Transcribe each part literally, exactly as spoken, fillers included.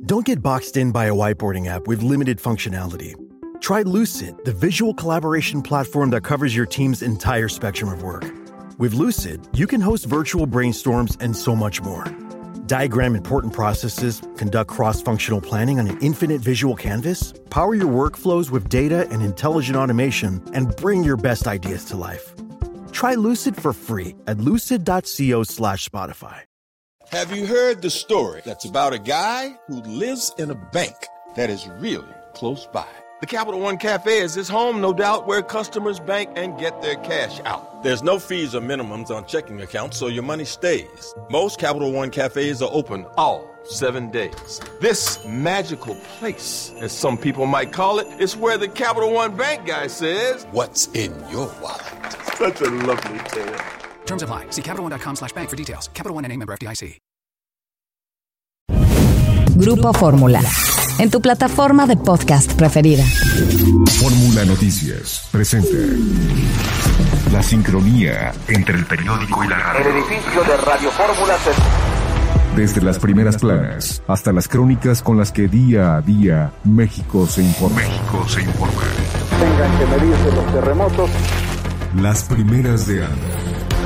Don't get boxed in by a whiteboarding app with limited functionality. Try Lucid, the visual collaboration platform that covers your team's entire spectrum of work. With Lucid, you can host virtual brainstorms and so much more. Diagram important processes, conduct cross-functional planning on an infinite visual canvas, power your workflows with data and intelligent automation, and bring your best ideas to life. Try Lucid for free at lucid.co slash Spotify. Have you heard the story that's about a guy who lives in a bank that is really close by? The Capital One Cafe is his home, no doubt, where customers bank and get their cash out. There's no fees or minimums on checking accounts, so your money stays. Most Capital One Cafes are open all seven days. This magical place, as some people might call it, is where the Capital One Bank guy says, "What's in your wallet?" Such a lovely tale. Terms apply. See CapitalOne.com slash bank for details. Capital One N A member F D I C. Grupo Fórmula. En tu plataforma de podcast preferida. Fórmula Noticias presenta la sincronía entre el periódico y la radio. El edificio de Radio Fórmula se... Desde las primeras planas hasta las crónicas con las que día a día México se informa. México se informa. Tengan que medirse los terremotos. Las primeras de Anda.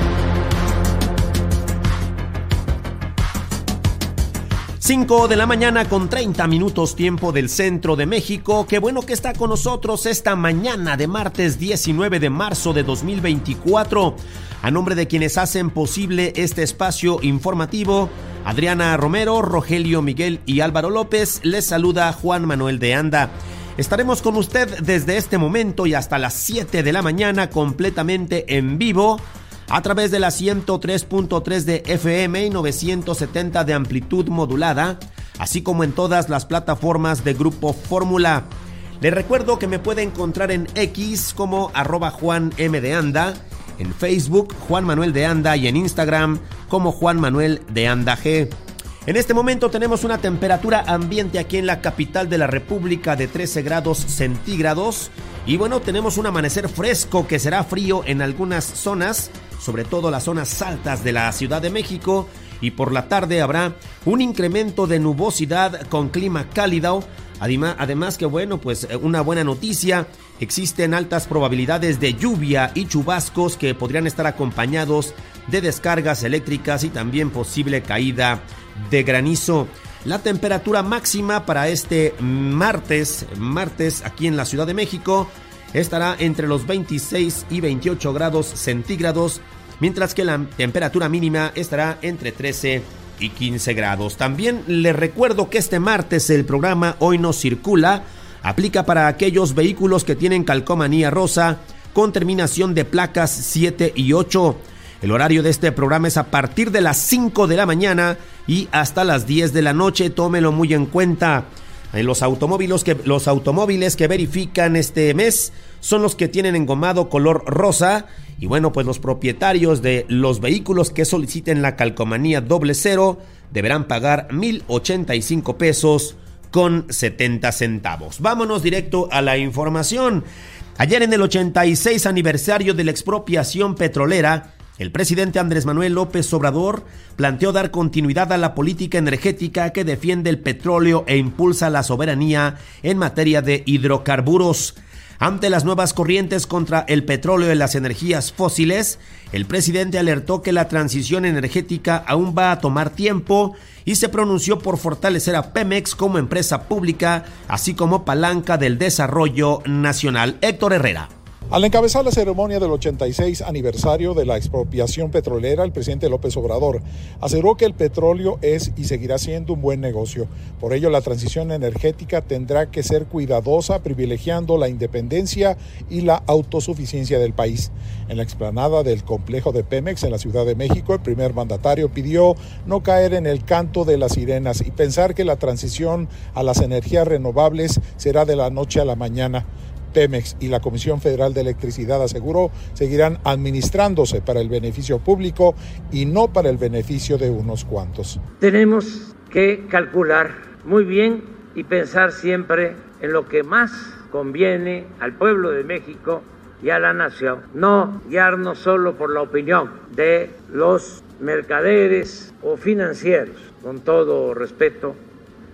cinco de la mañana con treinta minutos tiempo del centro de México. Qué bueno que está con nosotros esta mañana de martes diecinueve de marzo de dos mil veinticuatro. A nombre de quienes hacen posible este espacio informativo, Adriana Romero, Rogelio Miguel y Álvaro López, les saluda Juan Manuel de Anda. Estaremos con usted desde este momento y hasta las siete de la mañana completamente en vivo, a través de la ciento tres punto tres de F M y novecientos setenta de amplitud modulada, así como en todas las plataformas de Grupo Fórmula. Les recuerdo que me puede encontrar en X como arroba Juan M de Anda, en Facebook Juan Manuel de Anda y en Instagram como Juan Manuel de Anda G. En este momento tenemos una temperatura ambiente aquí en la capital de la República de trece grados centígrados. Y bueno, tenemos un amanecer fresco que será frío en algunas zonas, sobre todo las zonas altas de la Ciudad de México. Y por la tarde habrá un incremento de nubosidad con clima cálido. Además, además que bueno, pues una buena noticia, existen altas probabilidades de lluvia y chubascos que podrían estar acompañados de descargas eléctricas y también posible caída de granizo. La temperatura máxima para este martes, martes aquí en la Ciudad de México, estará entre los veintiséis y veintiocho grados centígrados, mientras que la temperatura mínima estará entre trece y quince grados. También les recuerdo que este martes el programa Hoy No Circula aplica para aquellos vehículos que tienen calcomanía rosa con terminación de placas siete y ocho. El horario de este programa es a partir de las cinco de la mañana y hasta las diez de la noche. Tómelo muy en cuenta. En los automóviles que, los automóviles que verifican este mes son los que tienen engomado color rosa. Y bueno, pues los propietarios de los vehículos que soliciten la calcomanía doble cero deberán pagar mil ochenta y cinco pesos con setenta centavos. Vámonos directo a la información. Ayer en el ochenta y seis aniversario de la expropiación petrolera, el presidente Andrés Manuel López Obrador planteó dar continuidad a la política energética que defiende el petróleo e impulsa la soberanía en materia de hidrocarburos. Ante las nuevas corrientes contra el petróleo y las energías fósiles, el presidente alertó que la transición energética aún va a tomar tiempo y se pronunció por fortalecer a Pemex como empresa pública, así como palanca del desarrollo nacional. Héctor Herrera. Al encabezar la ceremonia del ochenta y seis aniversario de la expropiación petrolera, el presidente López Obrador aseguró que el petróleo es y seguirá siendo un buen negocio. Por ello, la transición energética tendrá que ser cuidadosa, privilegiando la independencia y la autosuficiencia del país. En la explanada del complejo de Pemex en la Ciudad de México, el primer mandatario pidió no caer en el canto de las sirenas y pensar que la transición a las energías renovables será de la noche a la mañana. Pemex y la Comisión Federal de Electricidad, aseguró, seguirán administrándose para el beneficio público y no para el beneficio de unos cuantos. Tenemos que calcular muy bien y pensar siempre en lo que más conviene al pueblo de México y a la nación. No guiarnos solo por la opinión de los mercaderes o financieros. Con todo respeto,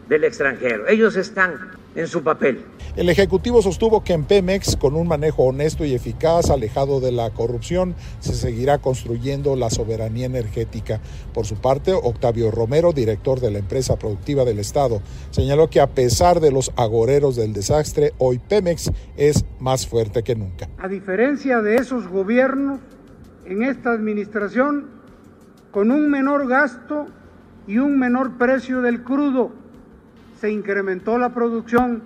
del extranjero. Ellos están en su papel. El Ejecutivo sostuvo que en Pemex, con un manejo honesto y eficaz, alejado de la corrupción, se seguirá construyendo la soberanía energética. Por su parte, Octavio Romero, director de la empresa productiva del Estado, señaló que a pesar de los agoreros del desastre, hoy Pemex es más fuerte que nunca. A diferencia de esos gobiernos, en esta administración, con un menor gasto y un menor precio del crudo, se incrementó la producción,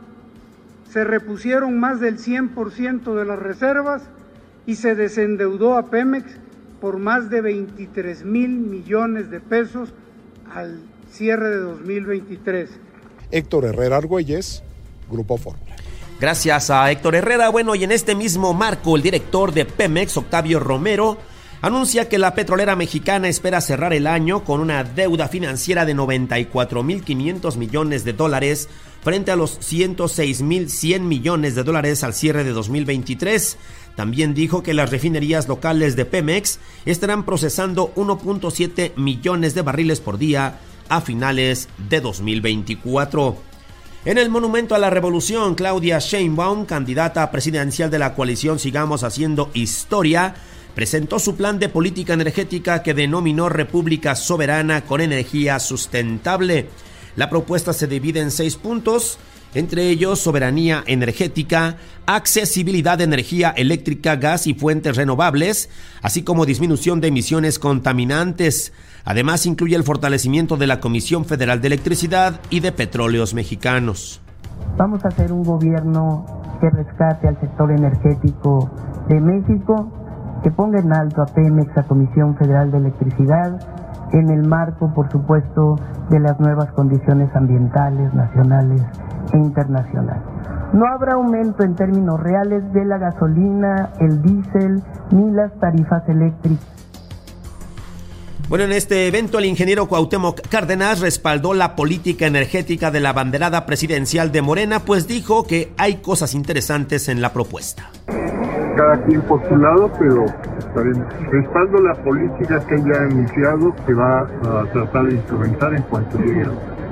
se repusieron más del cien por ciento de las reservas y se desendeudó a Pemex por más de veintitrés mil millones de pesos al cierre de dos mil veintitrés. Héctor Herrera Argüelles, Grupo Fórmula. Gracias a Héctor Herrera. Bueno, y en este mismo marco, el director de Pemex, Octavio Romero, anuncia que la petrolera mexicana espera cerrar el año con una deuda financiera de noventa y cuatro mil quinientos millones de dólares frente a los ciento seis mil cien millones de dólares al cierre de dos mil veintitrés. También dijo que las refinerías locales de Pemex estarán procesando uno punto siete millones de barriles por día a finales de dos mil veinticuatro. En el Monumento a la Revolución, Claudia Sheinbaum, candidata presidencial de la coalición Sigamos Haciendo Historia, presentó su plan de política energética que denominó República Soberana con Energía Sustentable. La propuesta se divide en seis puntos, entre ellos soberanía energética, accesibilidad de energía eléctrica, gas y fuentes renovables, así como disminución de emisiones contaminantes. Además, incluye el fortalecimiento de la Comisión Federal de Electricidad y de Petróleos Mexicanos. Vamos a hacer un gobierno que rescate al sector energético de México, que ponga en alto a Pemex, a Comisión Federal de Electricidad, en el marco, por supuesto, de las nuevas condiciones ambientales, nacionales e internacionales. No habrá aumento en términos reales de la gasolina, el diésel, ni las tarifas eléctricas. Bueno, en este evento el ingeniero Cuauhtémoc Cárdenas respaldó la política energética de la abanderada presidencial de Morena, pues dijo que hay cosas interesantes en la propuesta. Cada quien por su lado, pero respaldo la política que ella ha anunciado, que va a tratar de instrumentar en cuanto llegue.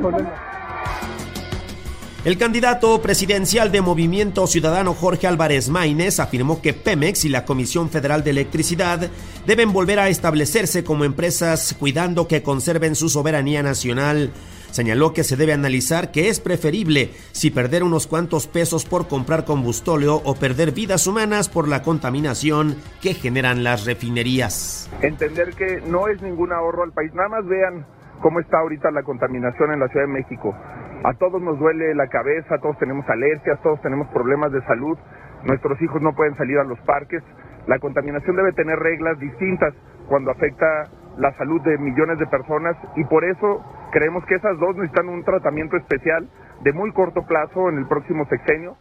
El candidato presidencial de Movimiento Ciudadano Jorge Álvarez Maínez afirmó que Pemex y la Comisión Federal de Electricidad deben volver a establecerse como empresas cuidando que conserven su soberanía nacional. Señaló que se debe analizar que es preferible si perder unos cuantos pesos por comprar combustóleo o perder vidas humanas por la contaminación que generan las refinerías. Entender que no es ningún ahorro al país. Nada más vean cómo está ahorita la contaminación en la Ciudad de México. A todos nos duele la cabeza, todos tenemos alergias, todos tenemos problemas de salud, nuestros hijos no pueden salir a los parques. La contaminación debe tener reglas distintas cuando afecta la salud de millones de personas y por eso creemos que esas dos necesitan un tratamiento especial de muy corto plazo en el próximo sexenio.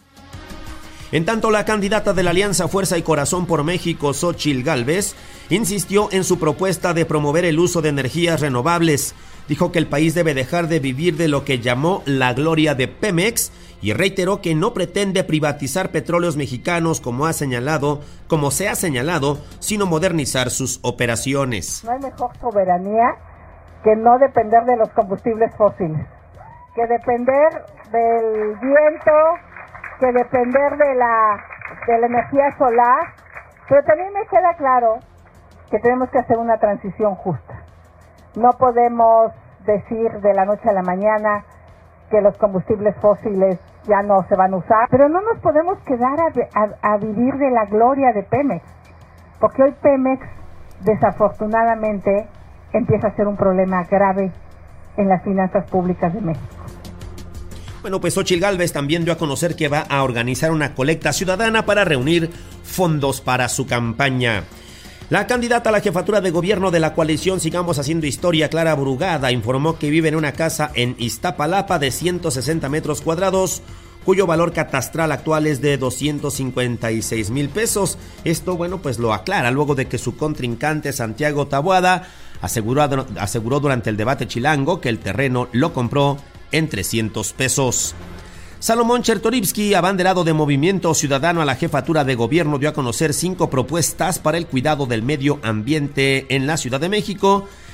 En tanto, la candidata de la Alianza Fuerza y Corazón por México, Xóchitl Gálvez, insistió en su propuesta de promover el uso de energías renovables. Dijo que el país debe dejar de vivir de lo que llamó la gloria de Pemex y reiteró que no pretende privatizar petróleos mexicanos como ha señalado, como se ha señalado, sino modernizar sus operaciones. No hay mejor soberanía que no depender de los combustibles fósiles, que depender del viento, que depender de la, de la energía solar, pero también me queda claro que tenemos que hacer una transición justa. No podemos decir de la noche a la mañana que los combustibles fósiles ya no se van a usar, pero no nos podemos quedar a, a, a vivir de la gloria de Pemex, porque hoy Pemex desafortunadamente empieza a ser un problema grave en las finanzas públicas de México. Bueno, pues Xóchitl Gálvez también dio a conocer que va a organizar una colecta ciudadana para reunir fondos para su campaña. La candidata a la jefatura de gobierno de la coalición Sigamos Haciendo Historia, Clara Brugada, informó que vive en una casa en Iztapalapa de ciento sesenta metros cuadrados, cuyo valor catastral actual es de doscientos cincuenta y seis mil pesos. Esto, bueno, pues lo aclara luego de que su contrincante Santiago Taboada aseguró, aseguró durante el debate chilango que el terreno lo compró en trescientos pesos. Salomón Chertorivsky, abanderado de Movimiento Ciudadano a la jefatura de gobierno, dio a conocer cinco propuestas para el cuidado del medio ambiente en la Ciudad de México.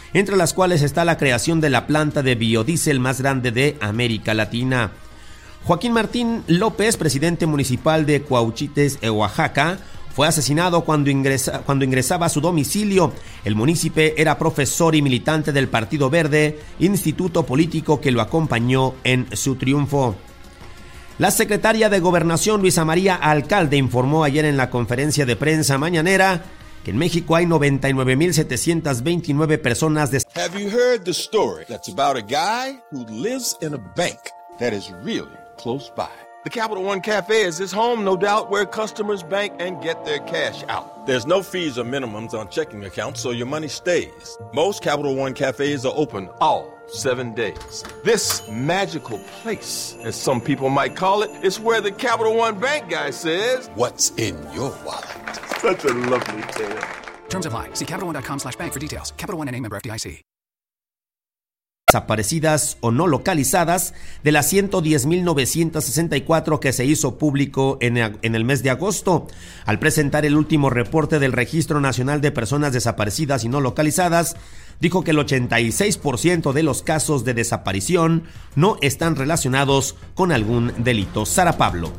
entre las cuales está la creación de la planta de biodiesel más grande de América Latina. Joaquín Martín López, presidente municipal de Cuauhchites, Oaxaca, fue asesinado cuando, ingresa, cuando ingresaba a su domicilio. El munícipe era profesor y militante del Partido Verde, instituto político que lo acompañó en su triunfo. La secretaria de Gobernación, Luisa María Alcalde, informó ayer en la conferencia de prensa mañanera que en México hay noventa y nueve mil setecientas veintinueve personas de... Have you heard the story that's about a guy who lives in a bank that is really close by? The Capital One Cafe is his home, no doubt, where customers bank and get their cash out. There's no fees or minimums on checking accounts, so your money stays. Most Capital One Cafes are open all seven days. This magical place, as some people might call it, is where the Capital One Bank guy says, "What's in your wallet?" Such a lovely tale. Terms apply. See CapitalOne.com slash bank for details. Capital One N A member F D I C. Desaparecidas o no localizadas de las ciento diez mil novecientos sesenta y cuatro que se hizo público en, en el mes de agosto. Al presentar el último reporte del Registro Nacional de Personas Desaparecidas y No Localizadas, dijo que el ochenta y seis por ciento de los casos de desaparición no están relacionados con algún delito. Sara Pablo.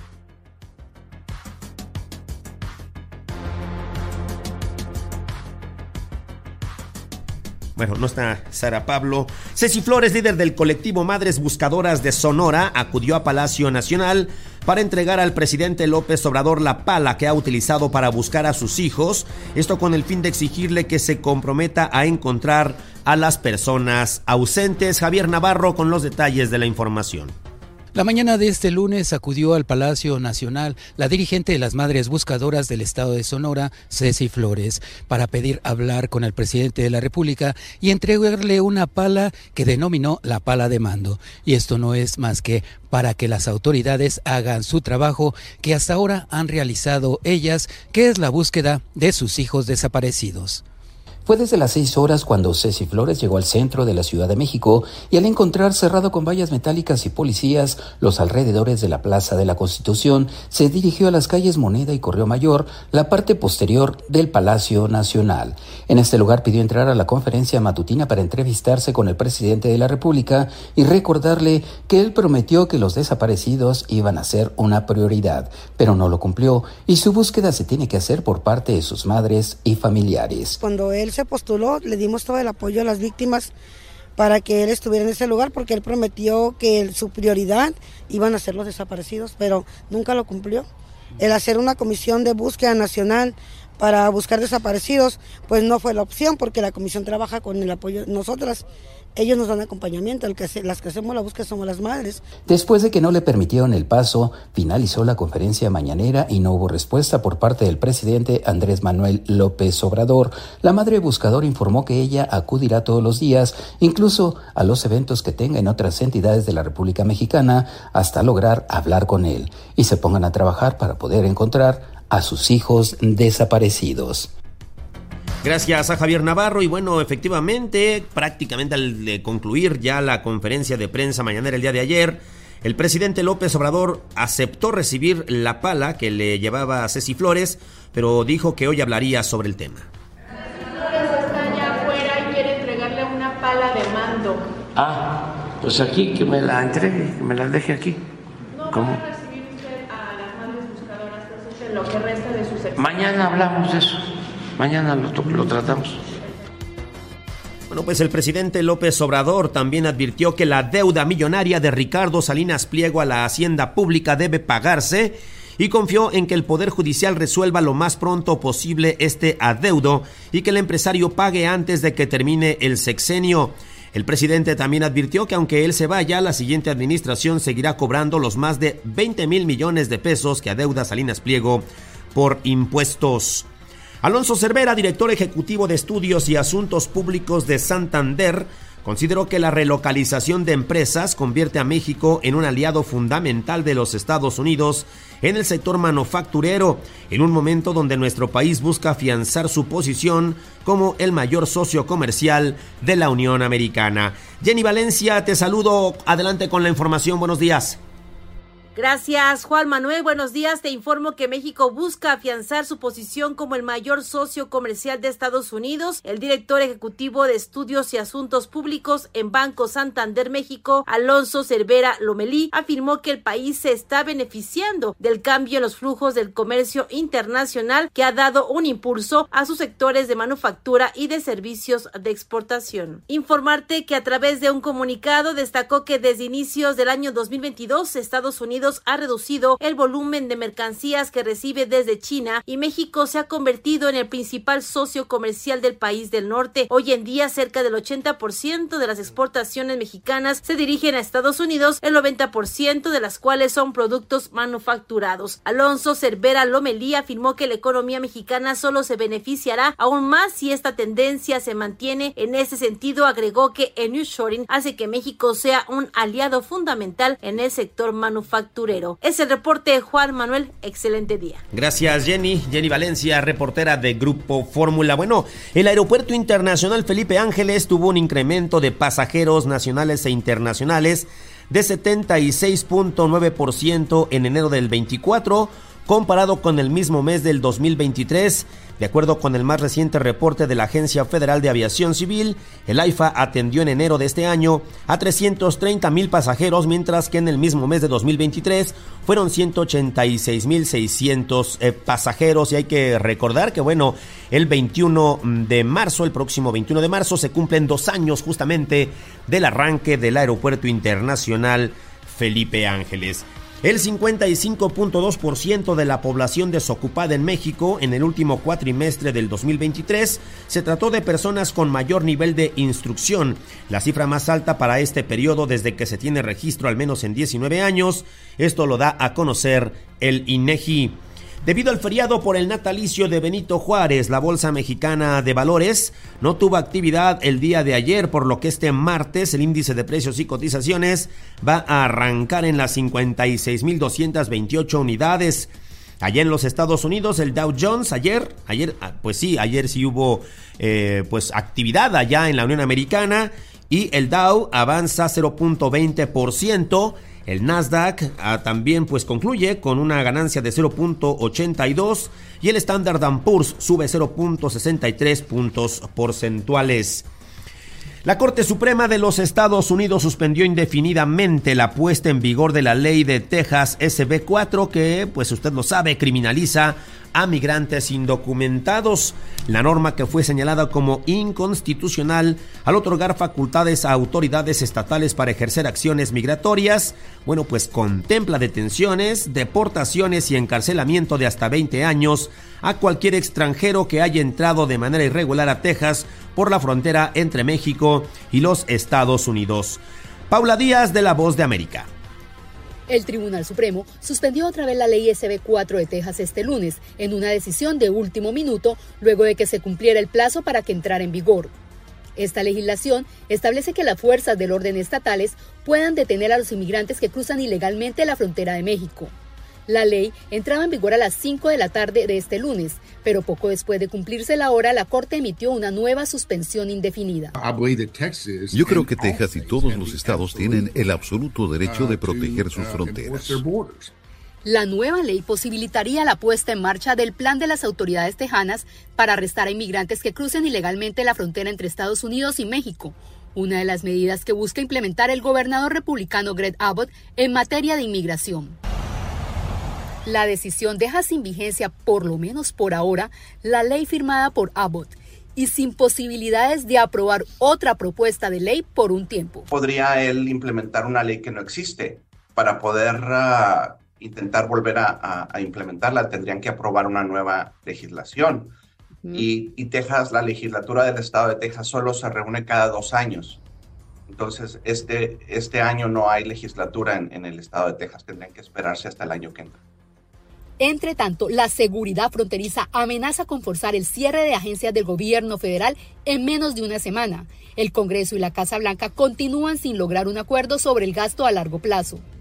Bueno, no está Sara Pablo. Ceci Flores, líder del colectivo Madres Buscadoras de Sonora, acudió a Palacio Nacional para entregar al presidente López Obrador la pala que ha utilizado para buscar a sus hijos. Esto con el fin de exigirle que se comprometa a encontrar a las personas ausentes. Javier Navarro con los detalles de la información. La mañana de este lunes acudió al Palacio Nacional la dirigente de las Madres Buscadoras del Estado de Sonora, Ceci Flores, para pedir hablar con el presidente de la República y entregarle una pala que denominó la pala de mando. Y esto no es más que para que las autoridades hagan su trabajo que hasta ahora han realizado ellas, que es la búsqueda de sus hijos desaparecidos. Fue desde las seis horas cuando Ceci Flores llegó al centro de la Ciudad de México y al encontrar cerrado con vallas metálicas y policías los alrededores de la Plaza de la Constitución, se dirigió a las calles Moneda y Correo Mayor, la parte posterior del Palacio Nacional. En este lugar pidió entrar a la conferencia matutina para entrevistarse con el presidente de la República y recordarle que él prometió que los desaparecidos iban a ser una prioridad, pero no lo cumplió y su búsqueda se tiene que hacer por parte de sus madres y familiares. Cuando él se postuló, le dimos todo el apoyo a las víctimas para que él estuviera en ese lugar, porque él prometió que su prioridad iban a ser los desaparecidos, pero nunca lo cumplió. El hacer una comisión de búsqueda nacional para buscar desaparecidos, pues no fue la opción, porque la comisión trabaja con el apoyo de nosotras. Ellos nos dan acompañamiento, el que se, las que hacemos la búsqueda somos las madres. Después de que no le permitieron el paso, finalizó la conferencia mañanera y no hubo respuesta por parte del presidente Andrés Manuel López Obrador. La madre buscadora informó que ella acudirá todos los días, incluso a los eventos que tenga en otras entidades de la República Mexicana, hasta lograr hablar con él y se pongan a trabajar para poder encontrar a sus hijos desaparecidos. Gracias a Javier Navarro. Y bueno, efectivamente, prácticamente al de concluir ya la conferencia de prensa mañanera el día de ayer, el presidente López Obrador aceptó recibir la pala que le llevaba a Ceci Flores, pero dijo que hoy hablaría sobre el tema. Ceci Flores está allá afuera y quiere entregarle una pala de mando. Ah, pues aquí, que me la entregue, que me la deje aquí. No, ¿Cómo? ¿Va a recibir usted a las madres buscadoras en lo que resta de su sexenio? Mañana hablamos de eso. Mañana lo, lo tratamos. Bueno, pues el presidente López Obrador también advirtió que la deuda millonaria de Ricardo Salinas Pliego a la Hacienda Pública debe pagarse y confió en que el Poder Judicial resuelva lo más pronto posible este adeudo y que el empresario pague antes de que termine el sexenio. El presidente también advirtió que aunque él se vaya, la siguiente administración seguirá cobrando los más de veinte mil millones de pesos que adeuda Salinas Pliego por impuestos. Alonso Cervera, director ejecutivo de Estudios y Asuntos Públicos de Santander, consideró que la relocalización de empresas convierte a México en un aliado fundamental de los Estados Unidos en el sector manufacturero, en un momento donde nuestro país busca afianzar su posición como el mayor socio comercial de la Unión Americana. Jenny Valencia, te saludo. Adelante con la información. Buenos días. Gracias, Juan Manuel. Buenos días. Te informo que México busca afianzar su posición como el mayor socio comercial de Estados Unidos. El director ejecutivo de Estudios y Asuntos Públicos en Banco Santander México, Alonso Cervera Lomelí, afirmó que el país se está beneficiando del cambio en los flujos del comercio internacional que ha dado un impulso a sus sectores de manufactura y de servicios de exportación. Informarte que a través de un comunicado destacó que desde inicios del año dos mil veintidós, Estados Unidos ha reducido el volumen de mercancías que recibe desde China y México se ha convertido en el principal socio comercial del país del norte. Hoy en día, cerca del ochenta por ciento de las exportaciones mexicanas se dirigen a Estados Unidos, el noventa por ciento de las cuales son productos manufacturados. Alonso Cervera Lomelí afirmó que la economía mexicana solo se beneficiará aún más si esta tendencia se mantiene. En ese sentido, agregó que el nearshoring hace que México sea un aliado fundamental en el sector manufacturero. Es el reporte de Juan Manuel. Excelente día. Gracias, Jenny. Jenny Valencia, reportera de Grupo Fórmula. Bueno, el Aeropuerto Internacional Felipe Ángeles tuvo un incremento de pasajeros nacionales e internacionales de setenta y seis punto nueve por ciento en enero del veinticuatro, comparado con el mismo mes del dos mil veintitrés. De acuerdo con el más reciente reporte de la Agencia Federal de Aviación Civil, el AIFA atendió en enero de este año a trescientos treinta mil pasajeros, mientras que en el mismo mes de dos mil veintitrés fueron ciento ochenta y seis mil seiscientos eh, pasajeros. Y hay que recordar que, bueno, el veintiuno de marzo, el próximo veintiuno de marzo, se cumplen dos años justamente del arranque del Aeropuerto Internacional Felipe Ángeles. El cincuenta y cinco punto dos por ciento de la población desocupada en México en el último cuatrimestre del dos mil veintitrés se trató de personas con mayor nivel de instrucción, la cifra más alta para este periodo desde que se tiene registro al menos en diecinueve años. Esto lo da a conocer el INEGI. Debido al feriado por el natalicio de Benito Juárez, la Bolsa Mexicana de Valores no tuvo actividad el día de ayer, por lo que este martes el índice de precios y cotizaciones va a arrancar en las cincuenta y seis mil doscientas veintiocho unidades. Allá en los Estados Unidos, el Dow Jones ayer, ayer, pues sí, ayer sí hubo eh, pues actividad allá en la Unión Americana y el Dow avanza cero punto veinte por ciento. El Nasdaq ah, también pues concluye con una ganancia de cero punto ochenta y dos y el Standard and Poor's sube cero punto sesenta y tres puntos porcentuales. La Corte Suprema de los Estados Unidos suspendió indefinidamente la puesta en vigor de la ley de Texas S B cuatro que, pues usted lo sabe, criminaliza a migrantes indocumentados. La norma, que fue señalada como inconstitucional al otorgar facultades a autoridades estatales para ejercer acciones migratorias, bueno, pues contempla detenciones, deportaciones y encarcelamiento de hasta veinte años a cualquier extranjero que haya entrado de manera irregular a Texas por la frontera entre México y los Estados Unidos. Paula Díaz, de La Voz de América. El Tribunal Supremo suspendió otra vez la ley S B cuatro de Texas este lunes, en una decisión de último minuto, luego de que se cumpliera el plazo para que entrara en vigor. Esta legislación establece que las fuerzas del orden estatales puedan detener a los inmigrantes que cruzan ilegalmente la frontera de México. La ley entraba en vigor a las cinco de la tarde de este lunes, pero poco después de cumplirse la hora, la Corte emitió una nueva suspensión indefinida. Yo creo que Texas y todos los estados tienen el absoluto derecho de proteger sus fronteras. La nueva ley posibilitaría la puesta en marcha del plan de las autoridades tejanas para arrestar a inmigrantes que crucen ilegalmente la frontera entre Estados Unidos y México, una de las medidas que busca implementar el gobernador republicano Greg Abbott en materia de inmigración. La decisión deja sin vigencia, por lo menos por ahora, la ley firmada por Abbott y sin posibilidades de aprobar otra propuesta de ley por un tiempo. Podría él implementar una ley que no existe. Para poder uh, intentar volver a, a, a implementarla, tendrían que aprobar una nueva legislación. Uh-huh. Y, y Texas, la legislatura del estado de Texas solo se reúne cada dos años. Entonces, este, este año no hay legislatura en, en el estado de Texas. Tendrían que esperarse hasta el año que entra. Entre tanto, la seguridad fronteriza amenaza con forzar el cierre de agencias del gobierno federal en menos de una semana. El Congreso y la Casa Blanca continúan sin lograr un acuerdo sobre el gasto a largo plazo.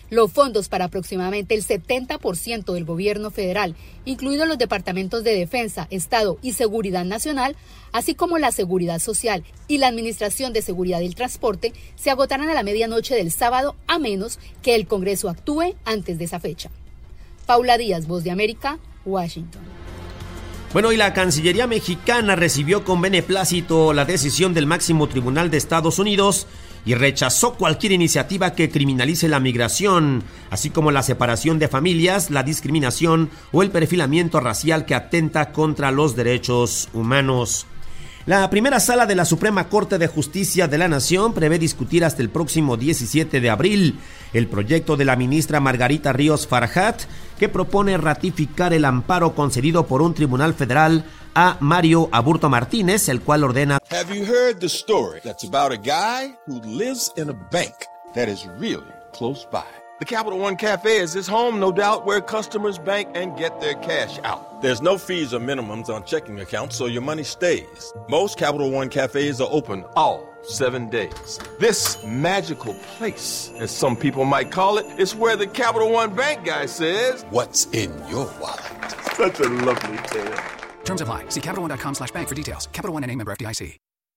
Los fondos para aproximadamente el setenta por ciento del gobierno federal, incluidos los departamentos de Defensa, Estado y Seguridad Nacional, así como la Seguridad Social y la Administración de Seguridad y Transporte, se agotarán a la medianoche del sábado, a menos que el Congreso actúe antes de esa fecha. Paula Díaz, Voz de América, Washington. Bueno, y la Cancillería mexicana recibió con beneplácito la decisión del máximo tribunal de Estados Unidos y rechazó cualquier iniciativa que criminalice la migración, así como la separación de familias, la discriminación o el perfilamiento racial que atenta contra los derechos humanos. La primera sala de la Suprema Corte de Justicia de la Nación prevé discutir hasta el próximo diecisiete de abril el proyecto de la ministra Margarita Ríos Farjat, que propone ratificar el amparo concedido por un tribunal federal a Mario Aburto Martínez, el cual ordena. Have you heard the story that's about a guy who lives in a bank that is really close by? The Capital One Cafe is his home, no doubt, where customers bank and get their cash out. There's no fees or minimums on checking accounts, so your money stays. Most Capital One Cafes are open all seven days. This magical place, as some people might call it, is where the Capital One Bank guy says, "What's in your wallet?" Such a lovely tale. Terms apply. See Capital One dot com slash bank for details. Capital One N A member F D I C.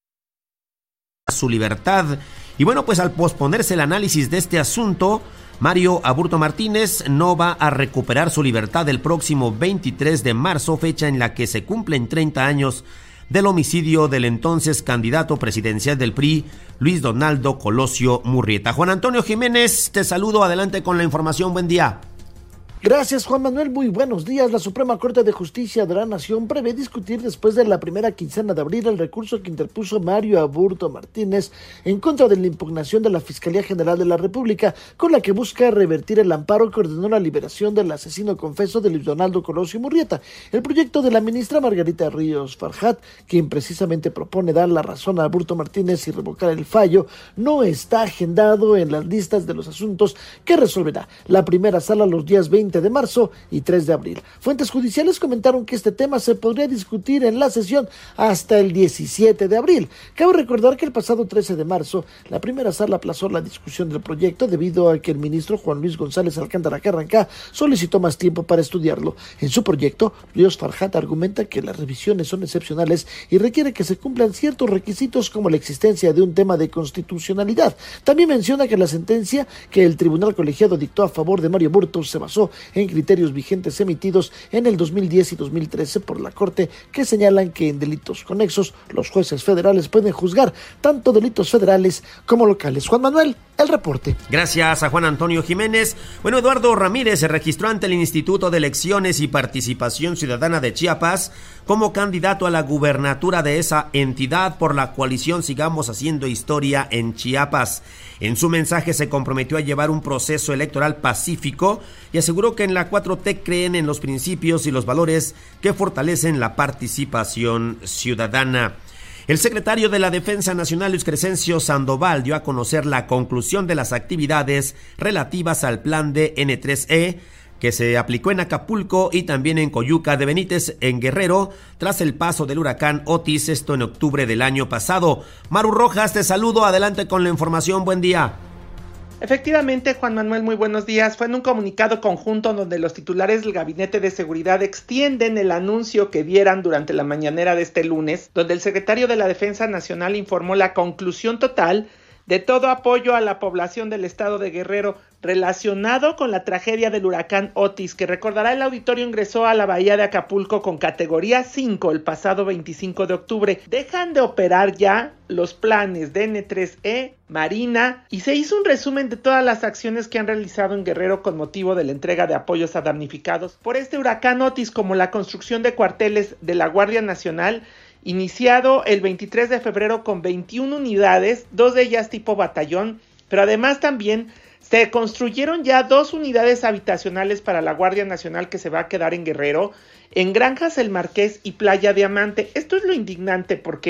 Su libertad. Y bueno, pues al posponerse el análisis de este asunto, Mario Aburto Martínez no va a recuperar su libertad el próximo veintitrés de marzo, fecha en la que se cumplen treinta años del homicidio del entonces candidato presidencial del P R I, Luis Donaldo Colosio Murrieta. Juan Antonio Jiménez, te saludo, adelante con la información, buen día. Gracias, Juan Manuel, muy buenos días. La Suprema Corte de Justicia de la Nación prevé discutir después de la primera quincena de abril el recurso que interpuso Mario Aburto Martínez en contra de la impugnación de la Fiscalía General de la República, con la que busca revertir el amparo que ordenó la liberación del asesino confeso de Luis Donaldo Colosio Murrieta. El proyecto de la ministra Margarita Ríos Farjat, quien precisamente propone dar la razón a Aburto Martínez y revocar el fallo, no está agendado en las listas de los asuntos que resolverá la primera sala los días veinte de marzo y tres de abril. Fuentes judiciales comentaron que este tema se podría discutir en la sesión hasta el diecisiete de abril. Cabe recordar que el pasado trece de marzo, la primera sala aplazó la discusión del proyecto debido a que el ministro Juan Luis González Alcántara Carrancá solicitó más tiempo para estudiarlo. En su proyecto, Ríos Farjat argumenta que las revisiones son excepcionales y requiere que se cumplan ciertos requisitos como la existencia de un tema de constitucionalidad. También menciona que la sentencia que el tribunal colegiado dictó a favor de Mario Aburto se basó en criterios vigentes emitidos en el dos mil diez y dos mil trece por la Corte, que señalan que en delitos conexos los jueces federales pueden juzgar tanto delitos federales como locales. Juan Manuel, el reporte. Gracias a Juan Antonio Jiménez. Bueno, Eduardo Ramírez se registró ante el Instituto de Elecciones y Participación Ciudadana de Chiapas como candidato a la gubernatura de esa entidad por la coalición Sigamos Haciendo Historia en Chiapas. En su mensaje se comprometió a llevar un proceso electoral pacífico y aseguró que en la cuatro T creen en los principios y los valores que fortalecen la participación ciudadana. El secretario de la Defensa Nacional, Luis Crescencio Sandoval, dio a conocer la conclusión de las actividades relativas al plan de N tres E que se aplicó en Acapulco y también en Coyuca de Benítez, en Guerrero, tras el paso del huracán Otis, esto en octubre del año pasado. Maru Rojas, te saludo, adelante con la información, buen día. Efectivamente, Juan Manuel, muy buenos días. Fue en un comunicado conjunto donde los titulares del Gabinete de Seguridad extienden el anuncio que dieran durante la mañanera de este lunes, donde el secretario de la Defensa Nacional informó la conclusión total de todo apoyo a la población del estado de Guerrero relacionado con la tragedia del huracán Otis, que recordará el auditorio ingresó a la bahía de Acapulco con categoría cinco el pasado veinticinco de octubre. Dejan de operar ya los planes de N tres E, Marina, y se hizo un resumen de todas las acciones que han realizado en Guerrero con motivo de la entrega de apoyos a damnificados por este huracán Otis, como la construcción de cuarteles de la Guardia Nacional, iniciado el veintitrés de febrero con veintiuna unidades, dos de ellas tipo batallón, pero además también se construyeron ya dos unidades habitacionales para la Guardia Nacional que se va a quedar en Guerrero, en Granjas El Marqués y Playa Diamante. Esto es lo indignante porque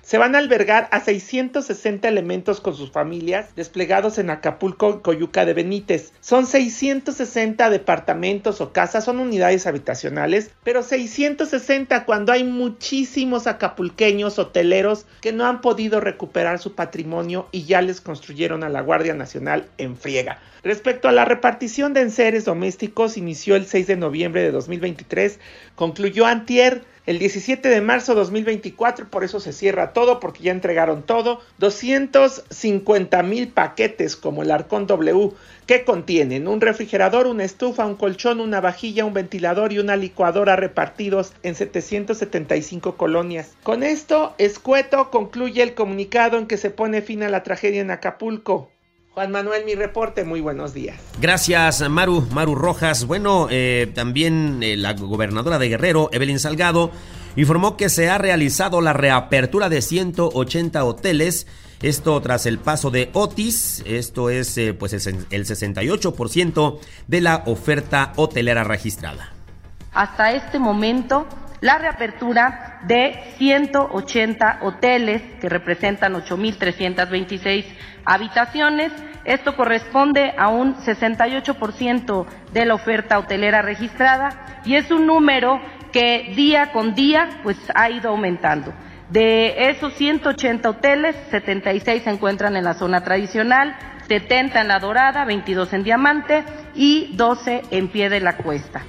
Se van a albergar a seiscientos sesenta elementos con sus familias desplegados en Acapulco y Coyuca de Benítez. Son seiscientos sesenta departamentos o casas, son unidades habitacionales, pero seiscientos sesenta cuando hay muchísimos acapulqueños hoteleros que no han podido recuperar su patrimonio y ya les construyeron a la Guardia Nacional en friega. Respecto a la repartición de enseres domésticos, inició el seis de noviembre de dos mil veintitrés, concluyó antier, el diecisiete de marzo de dos mil veinticuatro, por eso se cierra todo, porque ya entregaron todo, doscientos cincuenta mil paquetes como el Arcón W, que contienen un refrigerador, una estufa, un colchón, una vajilla, un ventilador y una licuadora repartidos en setecientas setenta y cinco colonias. Con esto, escueto concluye el comunicado en que se pone fin a la tragedia en Acapulco. Juan Manuel, mi reporte, muy buenos días. Gracias, Maru, Maru Rojas. Bueno, eh, también eh, la gobernadora de Guerrero, Evelyn Salgado, informó que se ha realizado la reapertura de ciento ochenta hoteles, esto tras el paso de Otis, esto es eh, pues el, el sesenta y ocho por ciento de la oferta hotelera registrada. Hasta este momento, la reapertura de ciento ochenta hoteles que representan ocho mil trescientas veintiséis habitaciones. Esto corresponde a un sesenta y ocho por ciento de la oferta hotelera registrada y es un número que día con día pues ha ido aumentando. De esos ciento ochenta hoteles, setenta y seis se encuentran en la zona tradicional, setenta en la Dorada, veintidós en Diamante y doce en Pie de la Cuesta.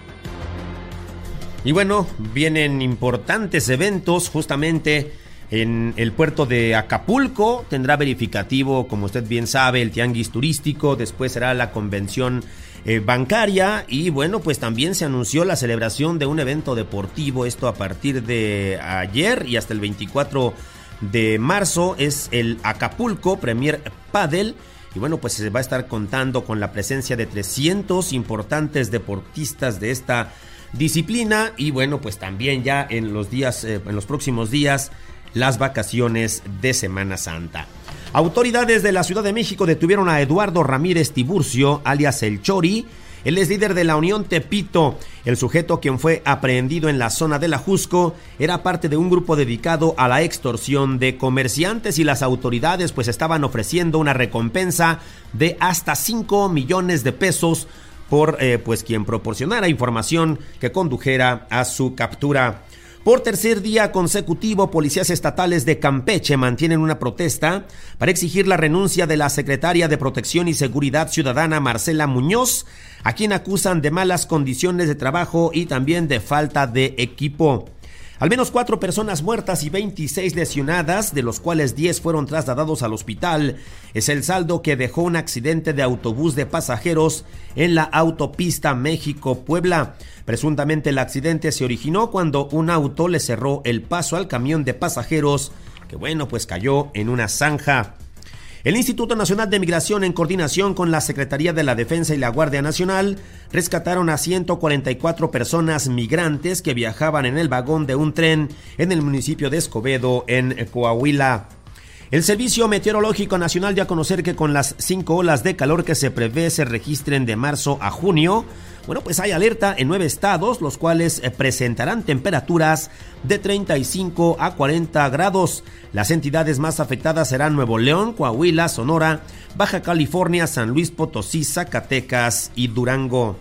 Y bueno, vienen importantes eventos justamente en el puerto de Acapulco. Tendrá verificativo, como usted bien sabe, el tianguis turístico, después será la convención eh, bancaria y bueno, pues también se anunció la celebración de un evento deportivo, esto a partir de ayer y hasta el veinticuatro de marzo, es el Acapulco Premier Padel. Y bueno, pues se va a estar contando con la presencia de trescientos importantes deportistas de esta disciplina y bueno, pues también ya en los días, eh, en los próximos días, las vacaciones de Semana Santa. Autoridades de la Ciudad de México detuvieron a Eduardo Ramírez Tiburcio, alias El Chori. Él es líder de la Unión Tepito. El sujeto, quien fue aprehendido en la zona de la Jusco, era parte de un grupo dedicado a la extorsión de comerciantes y las autoridades pues estaban ofreciendo una recompensa de hasta cinco millones de pesos por eh, pues quien proporcionara información que condujera a su captura. Por tercer día consecutivo, policías estatales de Campeche mantienen una protesta para exigir la renuncia de la secretaria de Protección y Seguridad Ciudadana, Marcela Muñoz, a quien acusan de malas condiciones de trabajo y también de falta de equipo. Al menos cuatro personas muertas y veintiséis lesionadas, de los cuales diez fueron trasladados al hospital, es el saldo que dejó un accidente de autobús de pasajeros en la autopista México-Puebla. Presuntamente el accidente se originó cuando un auto le cerró el paso al camión de pasajeros, que bueno, pues cayó en una zanja. El Instituto Nacional de Migración, en coordinación con la Secretaría de la Defensa y la Guardia Nacional, rescataron a ciento cuarenta y cuatro personas migrantes que viajaban en el vagón de un tren en el municipio de Escobedo, en Coahuila. El Servicio Meteorológico Nacional dio a conocer que con las cinco olas de calor que se prevé se registren de marzo a junio, bueno, pues hay alerta en nueve estados, los cuales presentarán temperaturas de treinta y cinco a cuarenta grados. Las entidades más afectadas serán Nuevo León, Coahuila, Sonora, Baja California, San Luis Potosí, Zacatecas y Durango.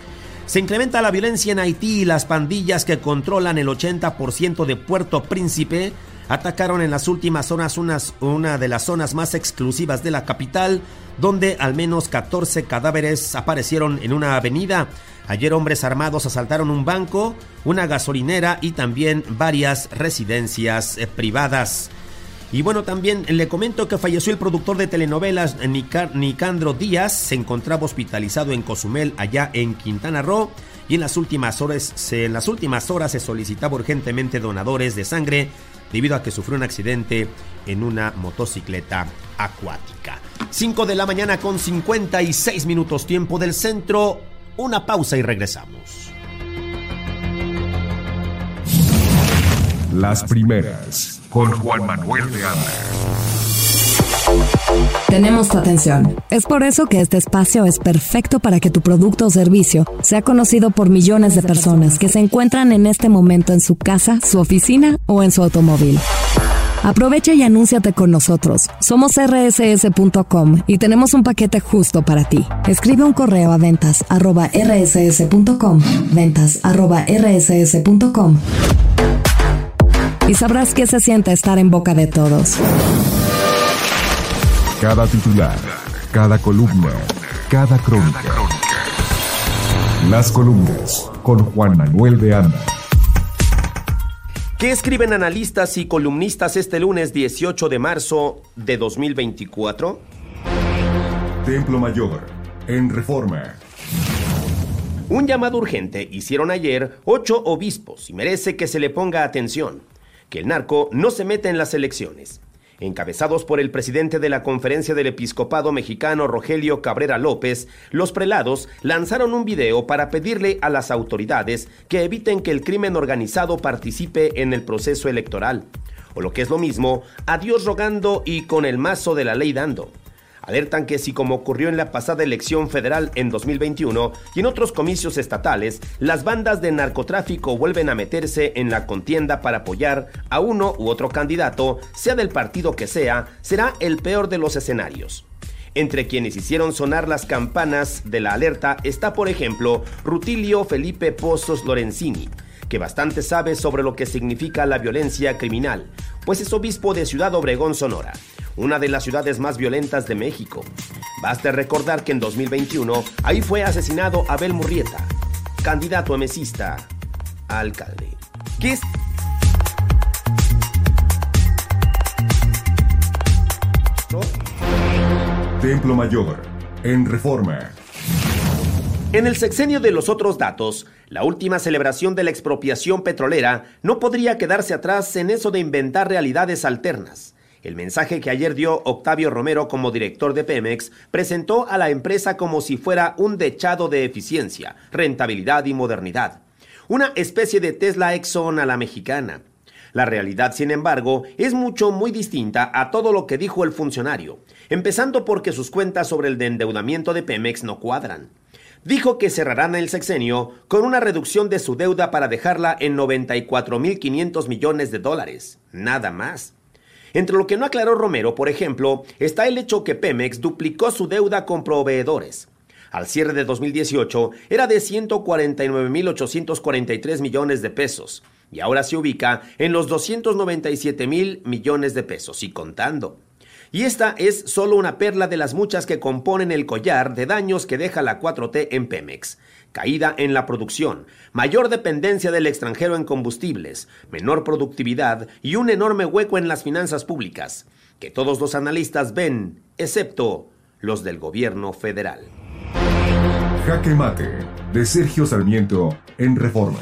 Se incrementa la violencia en Haití y las pandillas que controlan el ochenta por ciento de Puerto Príncipe atacaron en las últimas horas unas, una de las zonas más exclusivas de la capital, donde al menos catorce cadáveres aparecieron en una avenida. Ayer hombres armados asaltaron un banco, una gasolinera y también varias residencias eh, privadas. Y bueno, también le comento que falleció el productor de telenovelas Nicandro Díaz, se encontraba hospitalizado en Cozumel, allá en Quintana Roo, y en las últimas horas se, en las últimas horas se solicitaba urgentemente donadores de sangre debido a que sufrió un accidente en una motocicleta acuática. cinco de la mañana con cincuenta y seis minutos, tiempo del centro. Una pausa y regresamos. Las primeras, con Juan Manuel de Anda. Tenemos tu atención. Es por eso que este espacio es perfecto para que tu producto o servicio sea conocido por millones de personas que se encuentran en este momento en su casa, su oficina o en su automóvil. Aprovecha y anúnciate con nosotros. Somos erre ese ese punto com y tenemos un paquete justo para ti. Escribe un correo a ventas arroba erre ese ese punto com, ventas arroba erre ese ese punto com, y sabrás qué se siente estar en boca de todos. Cada titular, cada columna, cada crónica. Las columnas con Juan Manuel de Anda. ¿Qué escriben analistas y columnistas este lunes dieciocho de marzo de dos mil veinticuatro? Templo Mayor, en Reforma. Un llamado urgente hicieron ayer ocho obispos y merece que se le ponga atención. Que el narco no se meta en las elecciones. Encabezados por el presidente de la Conferencia del Episcopado Mexicano, Rogelio Cabrera López, los prelados lanzaron un video para pedirle a las autoridades que eviten que el crimen organizado participe en el proceso electoral. O lo que es lo mismo, a Dios rogando y con el mazo de la ley dando. Alertan que si, como ocurrió en la pasada elección federal en dos mil veintiuno y en otros comicios estatales, las bandas de narcotráfico vuelven a meterse en la contienda para apoyar a uno u otro candidato, sea del partido que sea, será el peor de los escenarios. Entre quienes hicieron sonar las campanas de la alerta está, por ejemplo, Rutilio Felipe Pozos Lorenzini, que bastante sabe sobre lo que significa la violencia criminal, pues es obispo de Ciudad Obregón, Sonora, una de las ciudades más violentas de México. Basta recordar que en dos mil veintiuno ahí fue asesinado Abel Murrieta, candidato emesista a alcalde. ¿Qué es? Templo Mayor, en Reforma. En el sexenio de los otros datos, la última celebración de la expropiación petrolera no podría quedarse atrás en eso de inventar realidades alternas. El mensaje que ayer dio Octavio Romero como director de Pemex presentó a la empresa como si fuera un dechado de eficiencia, rentabilidad y modernidad. Una especie de Tesla Exxon a la mexicana. La realidad, sin embargo, es mucho muy distinta a todo lo que dijo el funcionario, empezando porque sus cuentas sobre el endeudamiento de Pemex no cuadran. Dijo que cerrarán el sexenio con una reducción de su deuda para dejarla en noventa y cuatro mil quinientos millones de dólares, nada más. Entre lo que no aclaró Romero, por ejemplo, está el hecho que Pemex duplicó su deuda con proveedores. Al cierre de dos mil dieciocho era de ciento cuarenta y nueve mil ochocientos cuarenta y tres millones de pesos y ahora se ubica en los doscientos noventa y siete mil millones de pesos y contando. Y esta es solo una perla de las muchas que componen el collar de daños que deja la cuatro T en Pemex. Caída en la producción, mayor dependencia del extranjero en combustibles, menor productividad y un enorme hueco en las finanzas públicas, que todos los analistas ven, excepto los del gobierno federal. Jaque Mate, de Sergio Sarmiento, en Reforma.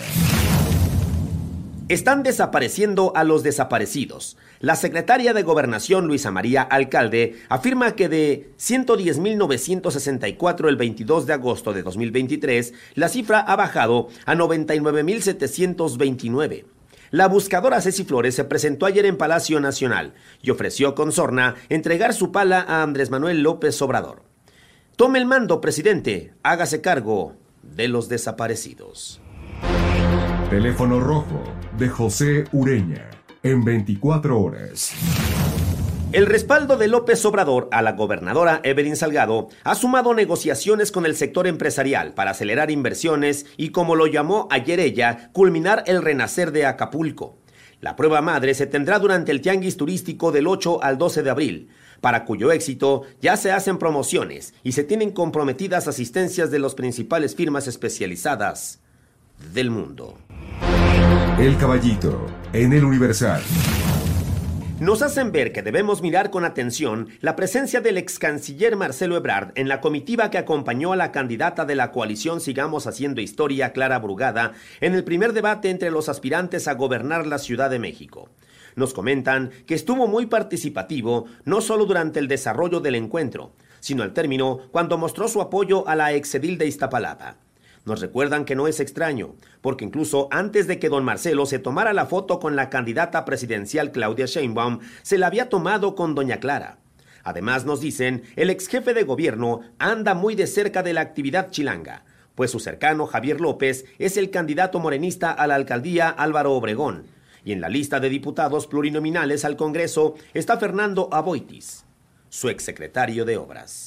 Están desapareciendo a los desaparecidos. La secretaria de Gobernación, Luisa María Alcalde, afirma que de ciento diez mil novecientos sesenta y cuatro el veintidós de agosto de dos mil veintitrés, la cifra ha bajado a noventa y nueve mil setecientos veintinueve. La buscadora Ceci Flores se presentó ayer en Palacio Nacional y ofreció con sorna entregar su pala a Andrés Manuel López Obrador. Tome el mando, presidente, hágase cargo de los desaparecidos. Teléfono rojo de José Ureña, en veinticuatro horas. El respaldo de López Obrador a la gobernadora Evelyn Salgado ha sumado negociaciones con el sector empresarial para acelerar inversiones y, como lo llamó ayer ella, culminar el renacer de Acapulco. La prueba madre se tendrá durante el tianguis turístico del ocho al doce de abril, para cuyo éxito ya se hacen promociones y se tienen comprometidas asistencias de las principales firmas especializadas del mundo. El Caballito, en El Universal. Nos hacen ver que debemos mirar con atención la presencia del ex canciller Marcelo Ebrard en la comitiva que acompañó a la candidata de la coalición Sigamos Haciendo Historia, Clara Brugada, en el primer debate entre los aspirantes a gobernar la Ciudad de México. Nos comentan que estuvo muy participativo, no solo durante el desarrollo del encuentro, sino al término cuando mostró su apoyo a la exedil de Iztapalapa. Nos recuerdan que no es extraño, porque incluso antes de que don Marcelo se tomara la foto con la candidata presidencial Claudia Sheinbaum, se la había tomado con doña Clara. Además, nos dicen, el ex jefe de gobierno anda muy de cerca de la actividad chilanga, pues su cercano Javier López es el candidato morenista a la alcaldía Álvaro Obregón, Y en la lista de diputados plurinominales al Congreso está Fernando Aboitiz, su exsecretario de Obras.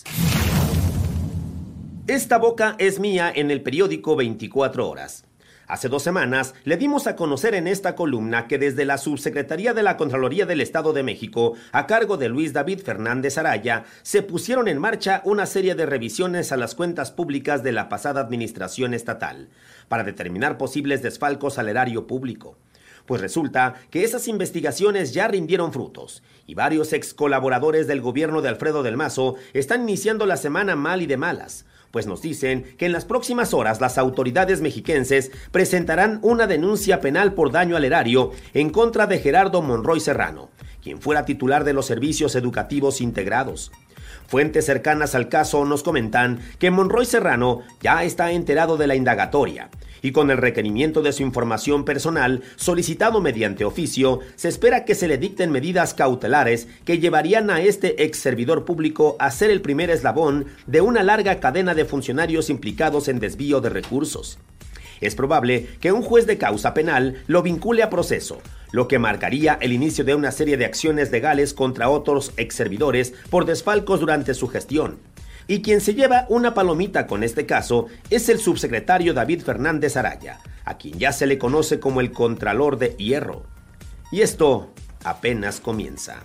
Esta boca es mía en el periódico veinticuatro horas. Hace dos semanas le dimos a conocer en esta columna que desde la Subsecretaría de la Contraloría del Estado de México, a cargo de Luis David Fernández Araya, se pusieron en marcha una serie de revisiones a las cuentas públicas de la pasada administración estatal, para determinar posibles desfalcos al erario público. Pues resulta que esas investigaciones ya rindieron frutos, y varios ex colaboradores del gobierno de Alfredo del Mazo están iniciando la semana mal y de malas, pues nos dicen que en las próximas horas las autoridades mexiquenses presentarán una denuncia penal por daño al erario en contra de Gerardo Monroy Serrano, quien fuera titular de los servicios educativos integrados. Fuentes cercanas al caso nos comentan que Monroy Serrano ya está enterado de la indagatoria y con el requerimiento de su información personal solicitado mediante oficio, se espera que se le dicten medidas cautelares que llevarían a este ex servidor público a ser el primer eslabón de una larga cadena de funcionarios implicados en desvío de recursos. Es probable que un juez de causa penal lo vincule a proceso, lo que marcaría el inicio de una serie de acciones legales contra otros exservidores por desfalcos durante su gestión. Y quien se lleva una palomita con este caso es el subsecretario David Fernández Araya, a quien ya se le conoce como el Contralor de Hierro. Y esto apenas comienza.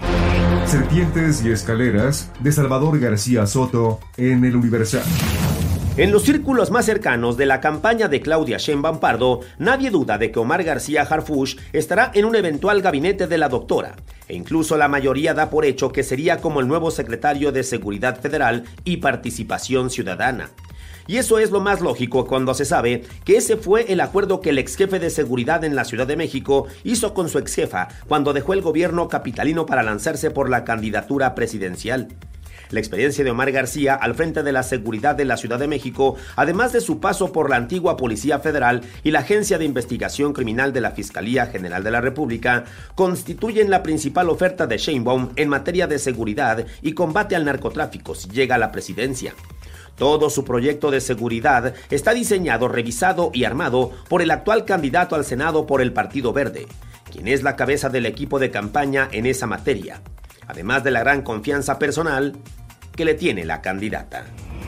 Serpientes y escaleras de Salvador García Soto en El Universal. En los círculos más cercanos de la campaña de Claudia Sheinbaum Pardo, nadie duda de que Omar García Harfuch estará en un eventual gabinete de la doctora, e incluso la mayoría da por hecho que sería como el nuevo secretario de Seguridad Federal y Participación Ciudadana. Y eso es lo más lógico cuando se sabe que ese fue el acuerdo que el exjefe de seguridad en la Ciudad de México hizo con su exjefa cuando dejó el gobierno capitalino para lanzarse por la candidatura presidencial. La experiencia de Omar García al frente de la seguridad de la Ciudad de México, además de su paso por la antigua Policía Federal y la Agencia de Investigación Criminal de la Fiscalía General de la República, constituyen la principal oferta de Sheinbaum en materia de seguridad y combate al narcotráfico si llega a la presidencia. Todo su proyecto de seguridad está diseñado, revisado y armado por el actual candidato al Senado por el Partido Verde, quien es la cabeza del equipo de campaña en esa materia, además de la gran confianza personal que le tiene la candidata.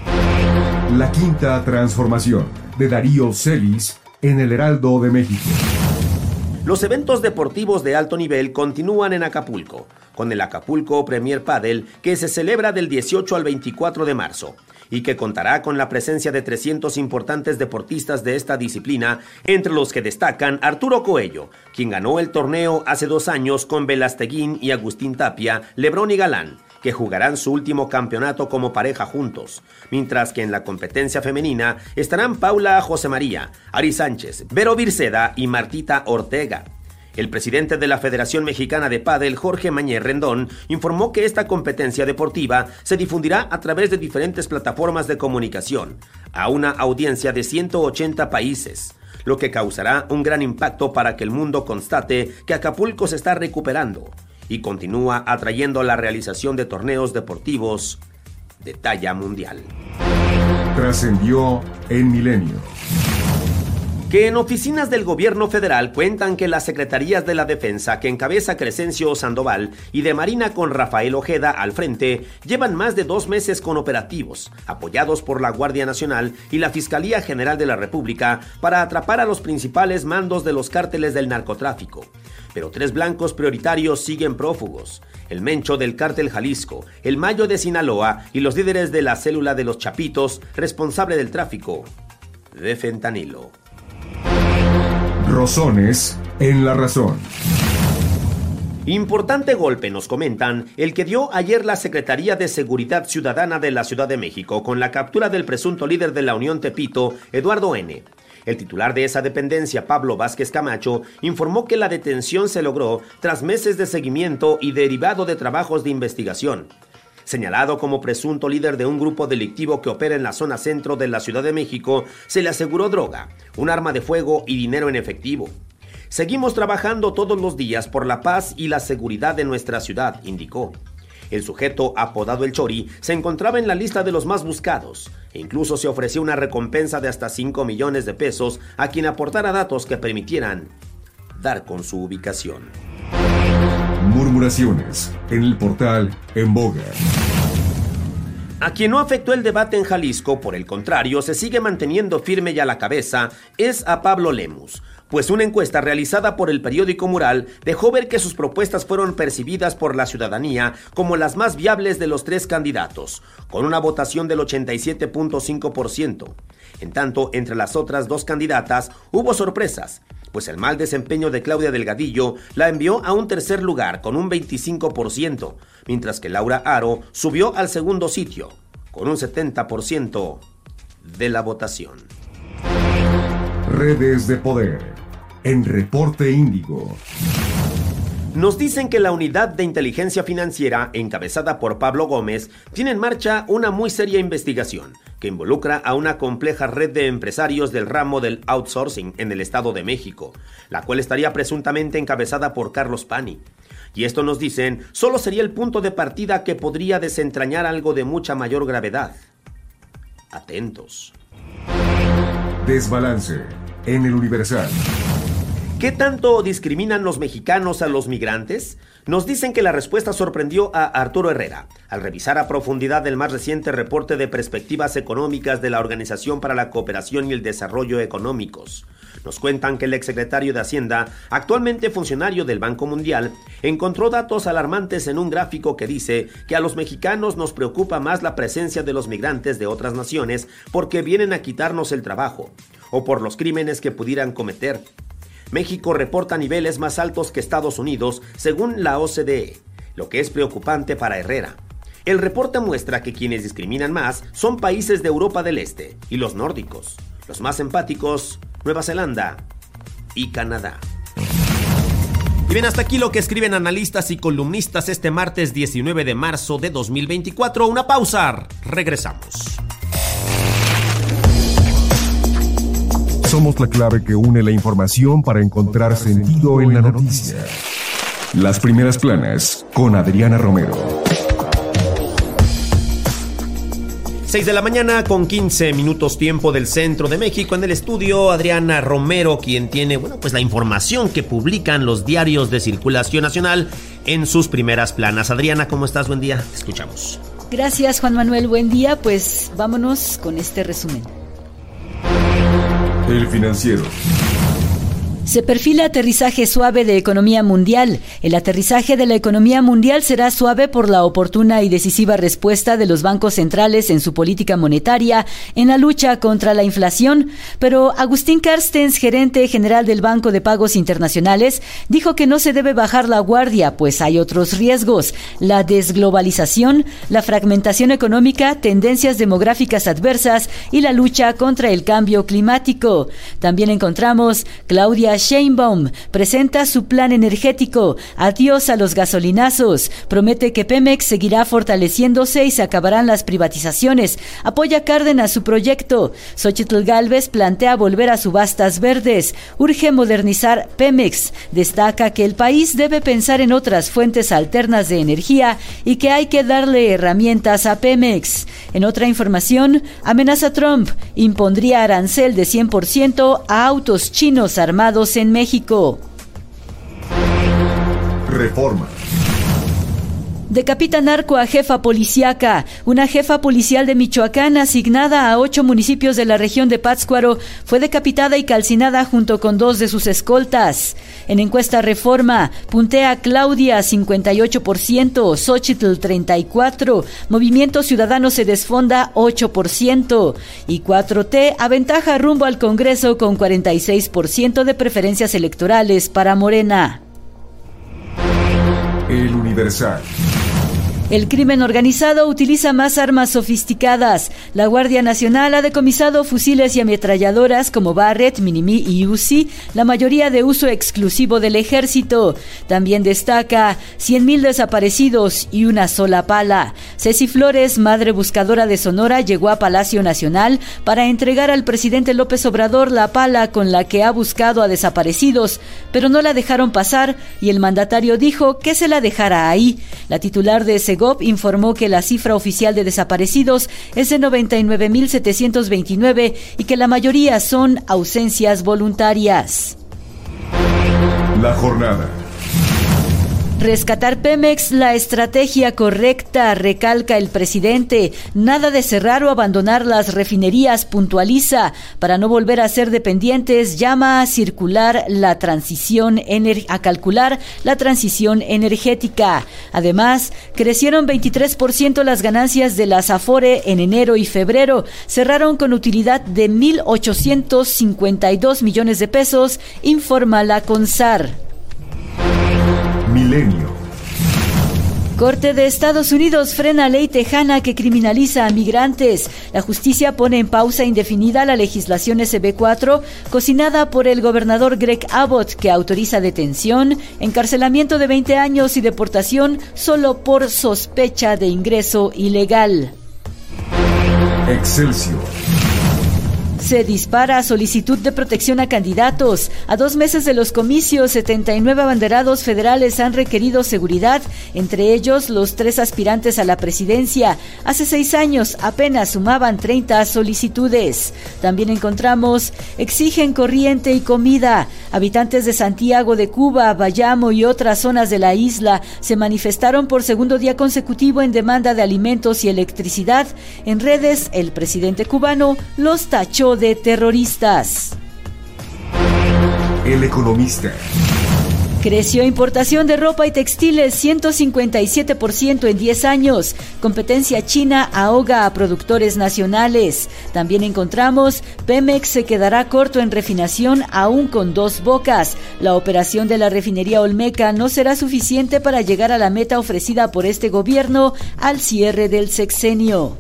La quinta transformación de Darío Celis en el Heraldo de México. Los eventos deportivos de alto nivel continúan en Acapulco, con el Acapulco Premier Padel, que se celebra del dieciocho al veinticuatro de marzo, y que contará con la presencia de trescientos importantes deportistas de esta disciplina, entre los que destacan Arturo Coello, quien ganó el torneo hace dos años con Velasteguín y Agustín Tapia, Lebrón y Galán, que jugarán su último campeonato como pareja juntos, mientras que en la competencia femenina estarán Paula José María, Ari Sánchez, Vero Virceda y Martita Ortega. El presidente de la Federación Mexicana de Pádel, Jorge Mañé Rendón, informó que esta competencia deportiva se difundirá a través de diferentes plataformas de comunicación, a una audiencia de ciento ochenta países, lo que causará un gran impacto para que el mundo constate que Acapulco se está recuperando y continúa atrayendo la realización de torneos deportivos de talla mundial. Trascendió en Milenio. Que en oficinas del gobierno federal cuentan que las secretarías de la defensa que encabeza Crescencio Sandoval y de Marina con Rafael Ojeda al frente llevan más de dos meses con operativos, apoyados por la Guardia Nacional y la Fiscalía General de la República para atrapar a los principales mandos de los cárteles del narcotráfico. Pero tres blancos prioritarios siguen prófugos: el Mencho del Cártel Jalisco, el Mayo de Sinaloa y los líderes de la célula de los Chapitos, responsable del tráfico de fentanilo. Rosones en La Razón. Importante golpe, nos comentan, el que dio ayer la Secretaría de Seguridad Ciudadana de la Ciudad de México con la captura del presunto líder de la Unión Tepito, Eduardo N. El titular de esa dependencia, Pablo Vázquez Camacho, informó que la detención se logró tras meses de seguimiento y derivado de trabajos de investigación. Señalado como presunto líder de un grupo delictivo que opera en la zona centro de la Ciudad de México, se le aseguró droga, un arma de fuego y dinero en efectivo. Seguimos trabajando todos los días por la paz y la seguridad de nuestra ciudad, indicó. El sujeto, apodado El Chori, se encontraba en la lista de los más buscados e incluso se ofreció una recompensa de hasta cinco millones de pesos a quien aportara datos que permitieran dar con su ubicación. Murmuraciones en el portal En Boga. A quien no afectó el debate en Jalisco, por el contrario, se sigue manteniendo firme y a la cabeza, es a Pablo Lemus, pues una encuesta realizada por el periódico Mural dejó ver que sus propuestas fueron percibidas por la ciudadanía como las más viables de los tres candidatos, con una votación del ochenta y siete punto cinco por ciento. En tanto, entre las otras dos candidatas hubo sorpresas, pues el mal desempeño de Claudia Delgadillo la envió a un tercer lugar con un veinticinco por ciento, mientras que Laura Aro subió al segundo sitio, con un setenta por ciento de la votación. Redes de poder en Reporte Índigo. Nos dicen que la Unidad de Inteligencia Financiera, encabezada por Pablo Gómez, tiene en marcha una muy seria investigación que involucra a una compleja red de empresarios del ramo del outsourcing en el Estado de México, la cual estaría presuntamente encabezada por Carlos Pani. Y esto, nos dicen, solo sería el punto de partida que podría desentrañar algo de mucha mayor gravedad. Atentos. Desbalance en el Universal. ¿Qué tanto discriminan los mexicanos a los migrantes? Nos dicen que la respuesta sorprendió a Arturo Herrera al revisar a profundidad el más reciente reporte de perspectivas económicas de la Organización para la Cooperación y el Desarrollo Económicos. Nos cuentan que el exsecretario de Hacienda, actualmente funcionario del Banco Mundial, encontró datos alarmantes en un gráfico que dice que a los mexicanos nos preocupa más la presencia de los migrantes de otras naciones porque vienen a quitarnos el trabajo o por los crímenes que pudieran cometer. México reporta niveles más altos que Estados Unidos, según la O C D E, lo que es preocupante para Herrera. El reporte muestra que quienes discriminan más son países de Europa del Este y los nórdicos. Los más empáticos, Nueva Zelanda y Canadá. Y bien, hasta aquí lo que escriben analistas y columnistas este martes diecinueve de marzo de dos mil veinticuatro. Una pausa, regresamos. Somos la clave que une la información para encontrar sentido en la noticia. Las primeras planas con Adriana Romero. seis de la mañana con quince minutos tiempo del centro de México. En el estudio, Adriana Romero, quien tiene, bueno, pues la información que publican los diarios de circulación nacional en sus primeras planas. Adriana, ¿cómo estás? Buen día, te escuchamos. Gracias, Juan Manuel, buen día. Pues vámonos con este resumen. El Financiero. Se perfila aterrizaje suave de economía mundial. El aterrizaje de la economía mundial será suave por la oportuna y decisiva respuesta de los bancos centrales en su política monetaria en la lucha contra la inflación. Pero Agustín Carstens, gerente general del Banco de Pagos Internacionales, dijo que no se debe bajar la guardia, pues hay otros riesgos: la desglobalización, la fragmentación económica, tendencias demográficas adversas y la lucha contra el cambio climático. También encontramos Claudia Sheinbaum presenta su plan energético, adiós a los gasolinazos, promete que Pemex seguirá fortaleciéndose y se acabarán las privatizaciones, apoya Cárdenas su proyecto. Xóchitl Gálvez plantea volver a subastas verdes, urge modernizar Pemex, destaca que el país debe pensar en otras fuentes alternas de energía y que hay que darle herramientas a Pemex. En otra información, amenaza Trump, impondría arancel de cien por ciento a autos chinos armados en México. Reforma. Decapita narco a jefa policíaca. Una jefa policial de Michoacán asignada a ocho municipios de la región de Pátzcuaro fue decapitada y calcinada junto con dos de sus escoltas. En encuesta Reforma, puntea Claudia cincuenta y ocho por ciento, Xóchitl treinta y cuatro por ciento, Movimiento Ciudadano se desfonda ocho por ciento y cuatro T aventaja rumbo al Congreso con cuarenta y seis por ciento de preferencias electorales para Morena. El Universal. El crimen organizado utiliza más armas sofisticadas. La Guardia Nacional ha decomisado fusiles y ametralladoras como Barrett, Minimi y Uzi, la mayoría de uso exclusivo del ejército. También destaca cien mil desaparecidos y una sola pala. Ceci Flores, madre buscadora de Sonora, llegó a Palacio Nacional para entregar al presidente López Obrador la pala con la que ha buscado a desaparecidos, pero no la dejaron pasar y el mandatario dijo que se la dejara ahí. La titular de Segov informó que la cifra oficial de desaparecidos es de noventa y nueve mil setecientos veintinueve y que la mayoría son ausencias voluntarias. La jornada. Rescatar Pemex, la estrategia correcta, recalca el presidente. Nada de cerrar o abandonar las refinerías, puntualiza. Para no volver a ser dependientes, llama a circular la transición ener- a calcular la transición energética. Además, crecieron veintitrés por ciento las ganancias de las Afore en enero y febrero. Cerraron con utilidad de mil ochocientos cincuenta y dos millones de pesos, informa la CONSAR. Milenio. Corte de Estados Unidos frena ley tejana que criminaliza a migrantes. La justicia pone en pausa indefinida la legislación S B cuatro, cocinada por el gobernador Greg Abbott, que autoriza detención, encarcelamiento de veinte años y deportación solo por sospecha de ingreso ilegal. Excelsior. Se dispara solicitud de protección a candidatos. A dos meses de los comicios, setenta y nueve abanderados federales han requerido seguridad, entre ellos los tres aspirantes a la presidencia. Hace seis años apenas sumaban treinta solicitudes. También encontramos, exigen corriente y comida. Habitantes de Santiago de Cuba, Bayamo y otras zonas de la isla se manifestaron por segundo día consecutivo en demanda de alimentos y electricidad. En redes, el presidente cubano los tachó de terroristas. El Economista. Creció importación de ropa y textiles ciento cincuenta y siete por ciento en diez años. Competencia china ahoga a productores nacionales. También encontramos, Pemex se quedará corto en refinación aún con dos bocas. La operación de la refinería Olmeca no será suficiente para llegar a la meta ofrecida por este gobierno al cierre del sexenio.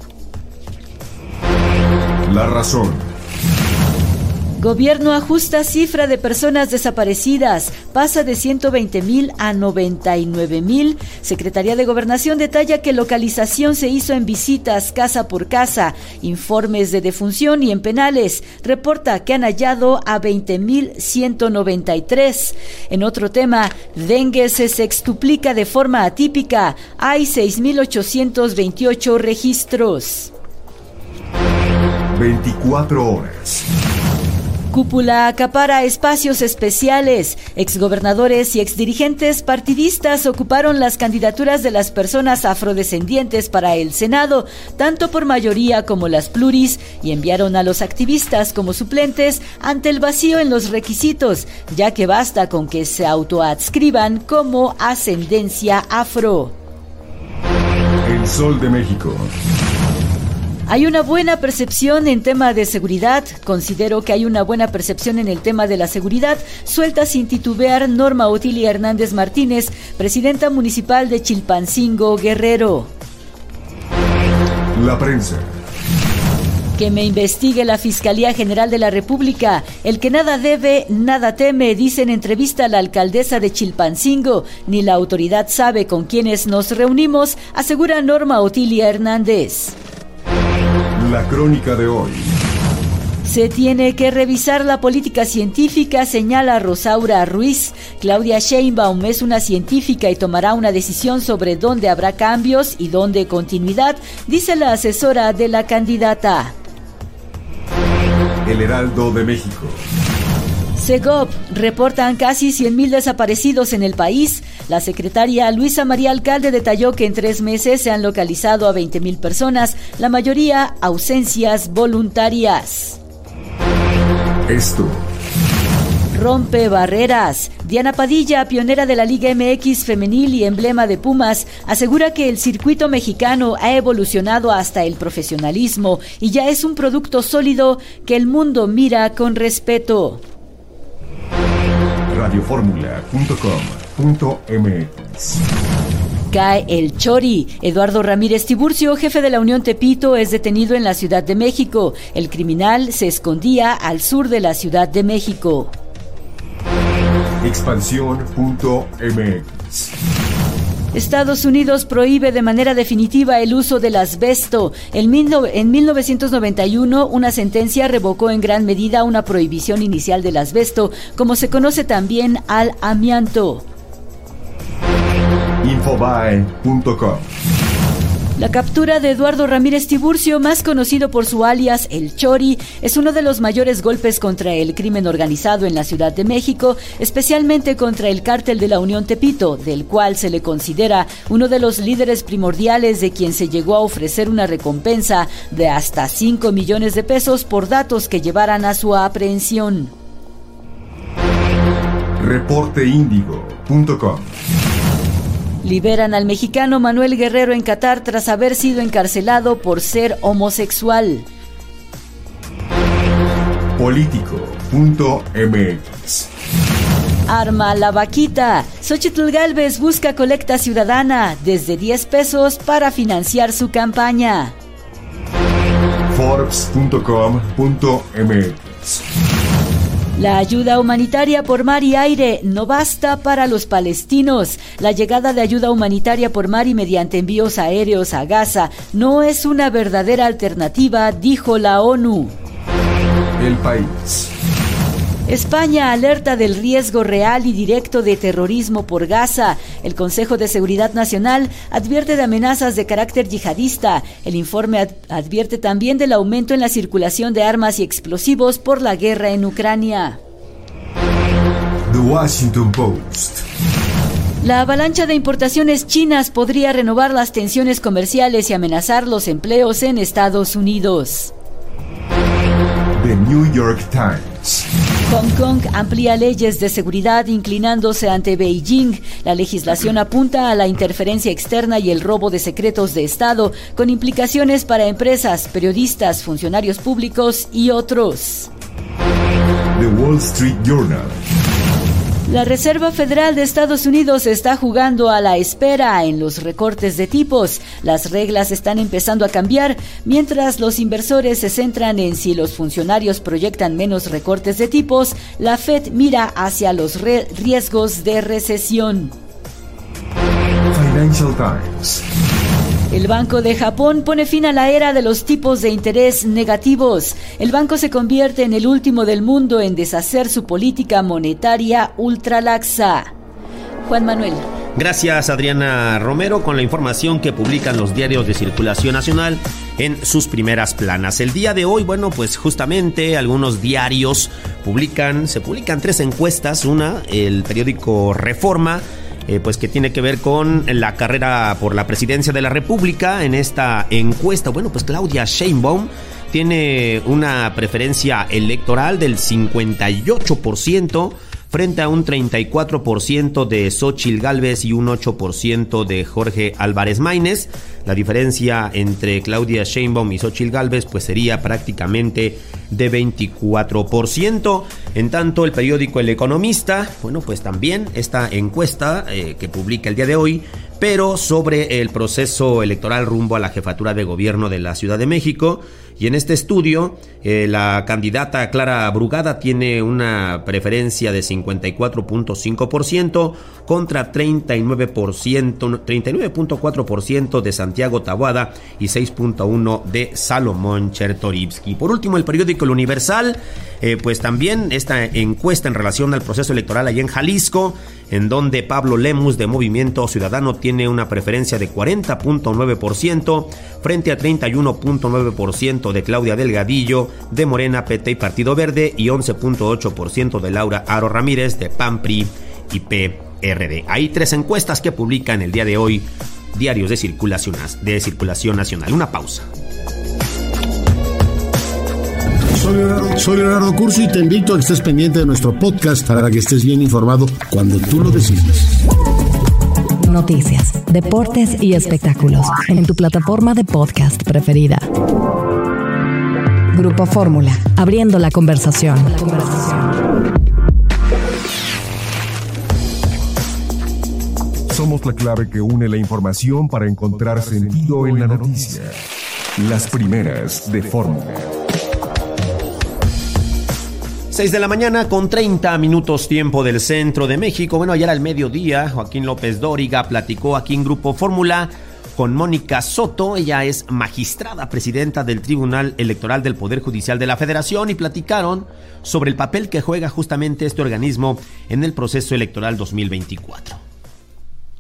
La Razón. Gobierno ajusta cifra de personas desaparecidas, pasa de ciento veinte mil a noventa y nueve mil. Secretaría de Gobernación detalla que localización se hizo en visitas casa por casa, informes de defunción y en penales. Reporta que han hallado a veinte mil ciento noventa y tres. En otro tema, dengue se sextuplica de forma atípica, hay seis mil ochocientos veintiocho registros. veinticuatro horas. Cúpula acapara espacios especiales. Exgobernadores y exdirigentes partidistas ocuparon las candidaturas de las personas afrodescendientes para el Senado, tanto por mayoría como las pluris, y enviaron a los activistas como suplentes ante el vacío en los requisitos, ya que basta con que se autoadscriban como ascendencia afro. El Sol de México. Hay una buena percepción en tema de seguridad. Considero que hay una buena percepción en el tema de la seguridad. Suelta sin titubear Norma Otilia Hernández Martínez, presidenta municipal de Chilpancingo, Guerrero. La prensa. Que me investigue la Fiscalía General de la República. El que nada debe, nada teme, dice en entrevista a la alcaldesa de Chilpancingo. Ni la autoridad sabe con quiénes nos reunimos, asegura Norma Otilia Hernández. La crónica de hoy. Se tiene que revisar la política científica, señala Rosaura Ruiz. Claudia Sheinbaum es una científica y tomará una decisión sobre dónde habrá cambios y dónde continuidad, dice la asesora de la candidata. El Heraldo de México. Segov reportan casi cien mil desaparecidos en el país. La secretaria Luisa María Alcalde detalló que en tres meses se han localizado a veinte mil personas, la mayoría ausencias voluntarias. Esto. Rompe barreras. Diana Padilla, pionera de la Liga M X femenil y emblema de Pumas, asegura que el circuito mexicano ha evolucionado hasta el profesionalismo y ya es un producto sólido que el mundo mira con respeto. radioformula punto com punto m x. Cae el Chori. Eduardo Ramírez Tiburcio, jefe de la Unión Tepito, es detenido en la Ciudad de México. El criminal se escondía al sur de la Ciudad de México. Expansión punto m x. Estados Unidos prohíbe de manera definitiva el uso del asbesto. En mil novecientos noventa y uno, una sentencia revocó en gran medida una prohibición inicial del asbesto, como se conoce también al amianto. Infobae punto com. La captura de Eduardo Ramírez Tiburcio, más conocido por su alias El Chori, es uno de los mayores golpes contra el crimen organizado en la Ciudad de México, especialmente contra el Cártel de la Unión Tepito, del cual se le considera uno de los líderes primordiales, de quien se llegó a ofrecer una recompensa de hasta cinco millones de pesos por datos que llevaran a su aprehensión. reporte índigo punto com. Liberan al mexicano Manuel Guerrero en Qatar tras haber sido encarcelado por ser homosexual. político punto eme equis. Arma la vaquita. Xóchitl Gálvez busca colecta ciudadana desde diez pesos para financiar su campaña. forbes punto com punto eme equis. La ayuda humanitaria por mar y aire no basta para los palestinos. La llegada de ayuda humanitaria por mar y mediante envíos aéreos a Gaza no es una verdadera alternativa, dijo la ONU. El País. España alerta del riesgo real y directo de terrorismo por Gaza. El Consejo de Seguridad Nacional advierte de amenazas de carácter yihadista. El informe ad- advierte también del aumento en la circulación de armas y explosivos por la guerra en Ucrania. The Washington Post. La avalancha de importaciones chinas podría renovar las tensiones comerciales y amenazar los empleos en Estados Unidos. The New York Times. Hong Kong amplía leyes de seguridad inclinándose ante Beijing. La legislación apunta a la interferencia externa y el robo de secretos de Estado, con implicaciones para empresas, periodistas, funcionarios públicos y otros. The Wall Street Journal. La Reserva Federal de Estados Unidos está jugando a la espera en los recortes de tipos. Las reglas están empezando a cambiar, mientras los inversores se centran en si los funcionarios proyectan menos recortes de tipos. La Fed mira hacia los re- riesgos de recesión. Financial Times. El Banco de Japón pone fin a la era de los tipos de interés negativos. El banco se convierte en el último del mundo en deshacer su política monetaria ultralaxa. Juan Manuel. Gracias, Adriana Romero, con la información que publican los diarios de circulación nacional en sus primeras planas. El día de hoy, bueno, pues justamente algunos diarios publican, se publican tres encuestas. Una, el periódico Reforma, Eh, pues que tiene que ver con la carrera por la presidencia de la República. En esta encuesta, bueno, pues Claudia Sheinbaum tiene una preferencia electoral del cincuenta y ocho por ciento frente a un treinta y cuatro por ciento de Xóchitl Gálvez y un ocho por ciento de Jorge Álvarez Maínez. La diferencia entre Claudia Sheinbaum y Xóchitl Gálvez pues sería prácticamente de veinticuatro por ciento. En tanto, el periódico El Economista, bueno, pues también esta encuesta eh, que publica el día de hoy, pero sobre el proceso electoral rumbo a la jefatura de gobierno de la Ciudad de México. Y en este estudio, eh, la candidata Clara Brugada tiene una preferencia de cincuenta y cuatro punto cinco por ciento contra treinta y nueve por ciento, treinta y nueve punto cuatro por ciento de Santiago Taboada y seis punto uno por ciento de Salomón Chertorivsky. Por último, el periódico El Universal, eh, pues también esta encuesta en relación al proceso electoral allá en Jalisco, en donde Pablo Lemus de Movimiento Ciudadano tiene una preferencia de cuarenta punto nueve por ciento frente a treinta y uno punto nueve por ciento de Claudia Delgadillo de Morena, P T y Partido Verde y once punto ocho por ciento de Laura Aro Ramírez de P A N, P R I y P R D. Hay tres encuestas que publican el día de hoy diarios de circulación, de circulación nacional. Una pausa. Soy Leonardo, soy Leonardo Curso y te invito a que estés pendiente de nuestro podcast para que estés bien informado cuando tú lo decides. Noticias, deportes y espectáculos en tu plataforma de podcast preferida. Grupo Fórmula, abriendo la conversación. La conversación. Somos la clave que une la información para encontrar sentido en la noticia. Las primeras de Fórmula. seis de la mañana con treinta minutos tiempo del centro de México. Bueno, ayer al mediodía, Joaquín López Dóriga platicó aquí en Grupo Fórmula con Mónica Soto. Ella es magistrada presidenta del Tribunal Electoral del Poder Judicial de la Federación y platicaron sobre el papel que juega justamente este organismo en el proceso electoral dos mil veinticuatro.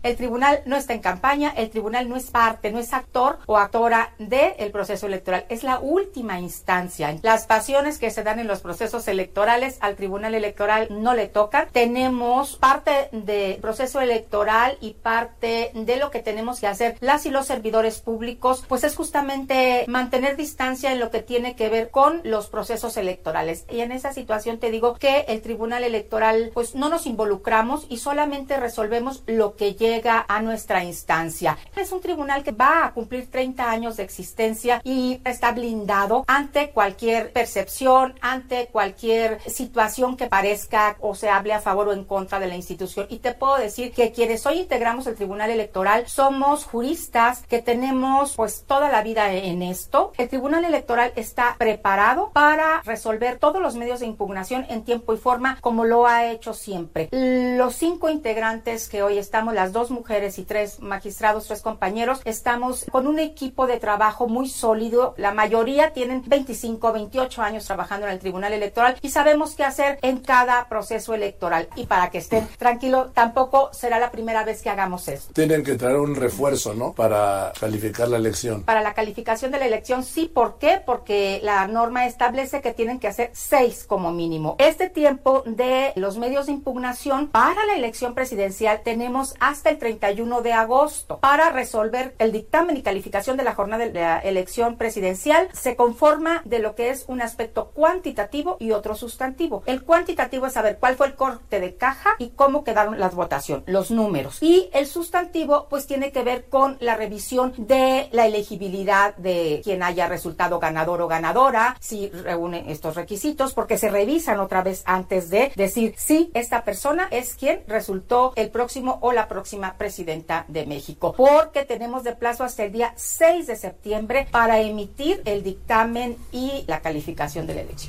El tribunal no está en campaña, el tribunal no es parte, no es actor o actora del proceso electoral. Es la última instancia. Las pasiones que se dan en los procesos electorales al tribunal electoral no le tocan. Tenemos parte del proceso electoral y parte de lo que tenemos que hacer las y los servidores públicos, pues es justamente mantener distancia en lo que tiene que ver con los procesos electorales. Y en esa situación te digo que el tribunal electoral, pues no nos involucramos y solamente resolvemos lo que llega a nuestra instancia. Es un tribunal que va a cumplir treinta años de existencia y está blindado ante cualquier percepción, ante cualquier situación que parezca o se hable a favor o en contra de la institución. Y te puedo decir que quienes hoy integramos el tribunal electoral somos juristas que tenemos pues toda la vida en esto. El tribunal electoral está preparado para resolver todos los medios de impugnación en tiempo y forma como lo ha hecho siempre. Los cinco integrantes que hoy estamos, las dos mujeres y tres magistrados, tres compañeros, estamos con un equipo de trabajo muy sólido. La mayoría tienen veinticinco, veintiocho años trabajando en el tribunal electoral y sabemos qué hacer en cada proceso electoral. Y para que estén tranquilos, tampoco será la primera vez que hagamos esto. Tienen que traer un refuerzo, ¿no? Para calificar la elección. Para la calificación de la elección, sí. ¿Por qué? Porque la norma establece que tienen que hacer seis como mínimo. Este tiempo de los medios de impugnación para la elección presidencial tenemos hasta el treinta y uno de agosto para resolver el dictamen y calificación de la jornada de la elección presidencial. Se conforma de lo que es un aspecto cuantitativo y otro sustantivo. El cuantitativo es saber cuál fue el corte de caja y cómo quedaron las votaciones, los números. Y el sustantivo pues tiene que ver con la revisión de la elegibilidad de quien haya resultado ganador o ganadora, si reúne estos requisitos, porque se revisan otra vez antes de decir si esta persona es quien resultó el próximo o la próxima presidenta de México, porque tenemos de plazo hasta el día seis de septiembre para emitir el dictamen y la calificación de la elección.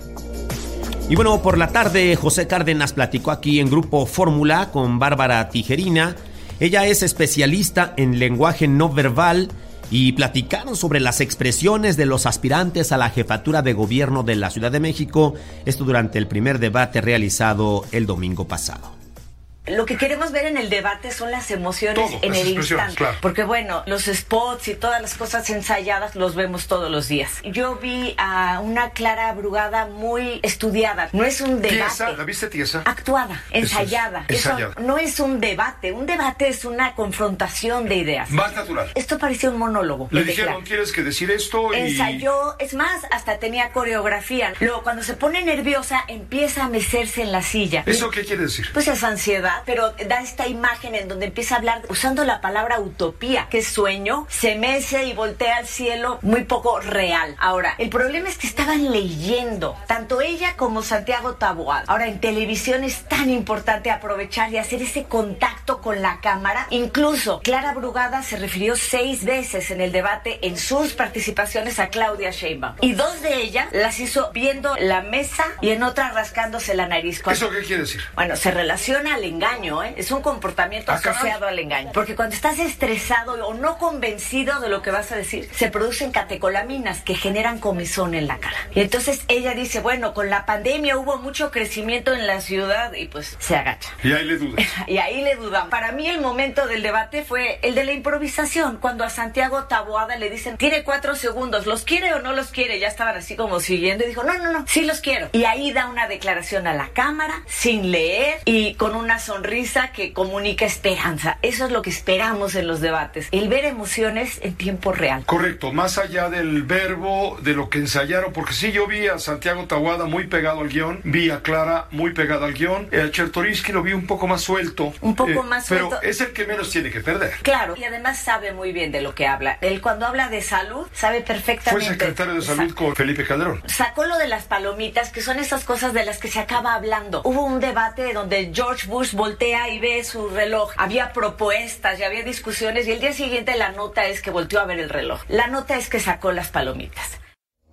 Y bueno, por la tarde José Cárdenas platicó aquí en Grupo Fórmula con Bárbara Tijerina. Ella es especialista en lenguaje no verbal y platicaron sobre las expresiones de los aspirantes a la jefatura de gobierno de la Ciudad de México, esto durante el primer debate realizado el domingo pasado. Lo que queremos ver en el debate son las emociones Todo, en las el instante. Claro. Porque bueno, los spots y todas las cosas ensayadas los vemos todos los días. Yo vi a una Clara Brugada muy estudiada. No es un debate. ¿Tiesa? ¿La viste tiesa? Actuada, ensayada. Eso es, ensayada. Eso no es un debate. Un debate es una confrontación de ideas. Más natural. Esto parecía un monólogo. Le dijeron, ¿tienes que decir esto? Y... Ensayó, es más, hasta tenía coreografía. Luego, cuando se pone nerviosa, empieza a mecerse en la silla. ¿Eso qué quiere decir? Pues es ansiedad, pero da esta imagen en donde empieza a hablar usando la palabra utopía, que es sueño, se mece y voltea al cielo, muy poco real. Ahora, el problema es que estaban leyendo, tanto ella como Santiago Taboada. Ahora, en televisión es tan importante aprovechar y hacer ese contacto con la cámara. Incluso, Clara Brugada se refirió seis veces en el debate en sus participaciones a Claudia Sheinbaum. Y dos de ellas las hizo viendo la mesa y en otra rascándose la nariz. Cuando... ¿Eso qué quiere decir? Bueno, se relaciona al engaño, ¿eh? Es un comportamiento ¿Ah, asociado al engaño. Porque cuando estás estresado o no convencido de lo que vas a decir, se producen catecolaminas que generan comezón en la cara. Y entonces ella dice, bueno, con la pandemia hubo mucho crecimiento en la ciudad y pues se agacha. Y ahí le dudas. Y ahí le dudan. Para mí el momento del debate fue el de la improvisación, cuando a Santiago Taboada le dicen, tiene cuatro segundos, ¿los quiere o no los quiere? Ya estaban así como siguiendo y dijo, no, no, no, sí los quiero. Y ahí da una declaración a la cámara, sin leer y con una sonrisa que comunica esperanza. Eso es lo que esperamos en los debates, el ver emociones en tiempo real. Correcto, más allá del verbo, de lo que ensayaron, porque sí, yo vi a Santiago Taboada muy pegado al guión, vi a Clara muy pegada al guión, a Chertoriski lo vi un poco más suelto. Un poco eh, más suelto. Pero es el que menos tiene que perder. Claro, y además sabe muy bien de lo que habla. Él cuando habla de salud, sabe perfectamente. Fue secretario de salud con Felipe Calderón. Sacó lo de las palomitas, que son esas cosas de las que se acaba hablando. Hubo un debate donde George Bush voltea y ve su reloj. Había propuestas y había discusiones y el día siguiente la nota es que volteó a ver el reloj. La nota es que sacó las palomitas.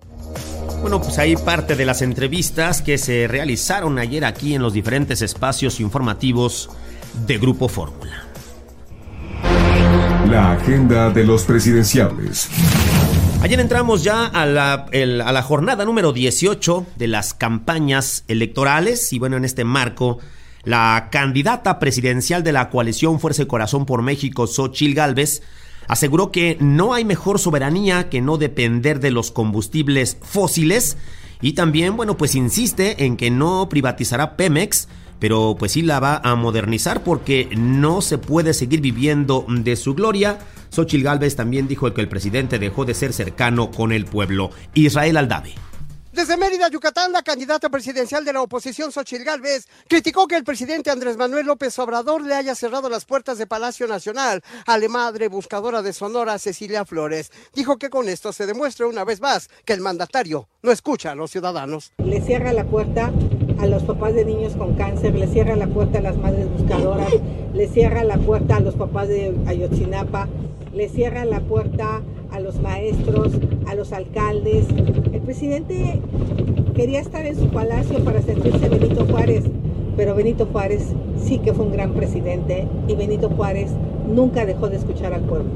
Bueno, pues ahí parte de las entrevistas que se realizaron ayer aquí en los diferentes espacios informativos de Grupo Fórmula. La agenda de los presidenciables. Ayer entramos ya a la, el, a la jornada número dieciocho de las campañas electorales y bueno, en este marco La candidata presidencial de la coalición Fuerza y Corazón por México, Xóchitl Gálvez, aseguró que no hay mejor soberanía que no depender de los combustibles fósiles y también, bueno, pues insiste en que no privatizará Pemex, pero pues sí la va a modernizar porque no se puede seguir viviendo de su gloria. Xóchitl Gálvez también dijo que el presidente dejó de ser cercano con el pueblo. Israel Aldave. Desde Mérida, Yucatán, la candidata presidencial de la oposición, Xóchitl Gálvez, criticó que el presidente Andrés Manuel López Obrador le haya cerrado las puertas de Palacio Nacional a la madre buscadora de Sonora, Cecilia Flores. Dijo que con esto se demuestra una vez más que el mandatario no escucha a los ciudadanos. Le cierra la puerta a los papás de niños con cáncer, le cierra la puerta a las madres buscadoras, le cierra la puerta a los papás de Ayotzinapa, le cierra la puerta a los maestros, a los alcaldes. El presidente quería estar en su palacio para sentirse Benito Juárez, pero Benito Juárez sí que fue un gran presidente y Benito Juárez nunca dejó de escuchar al pueblo.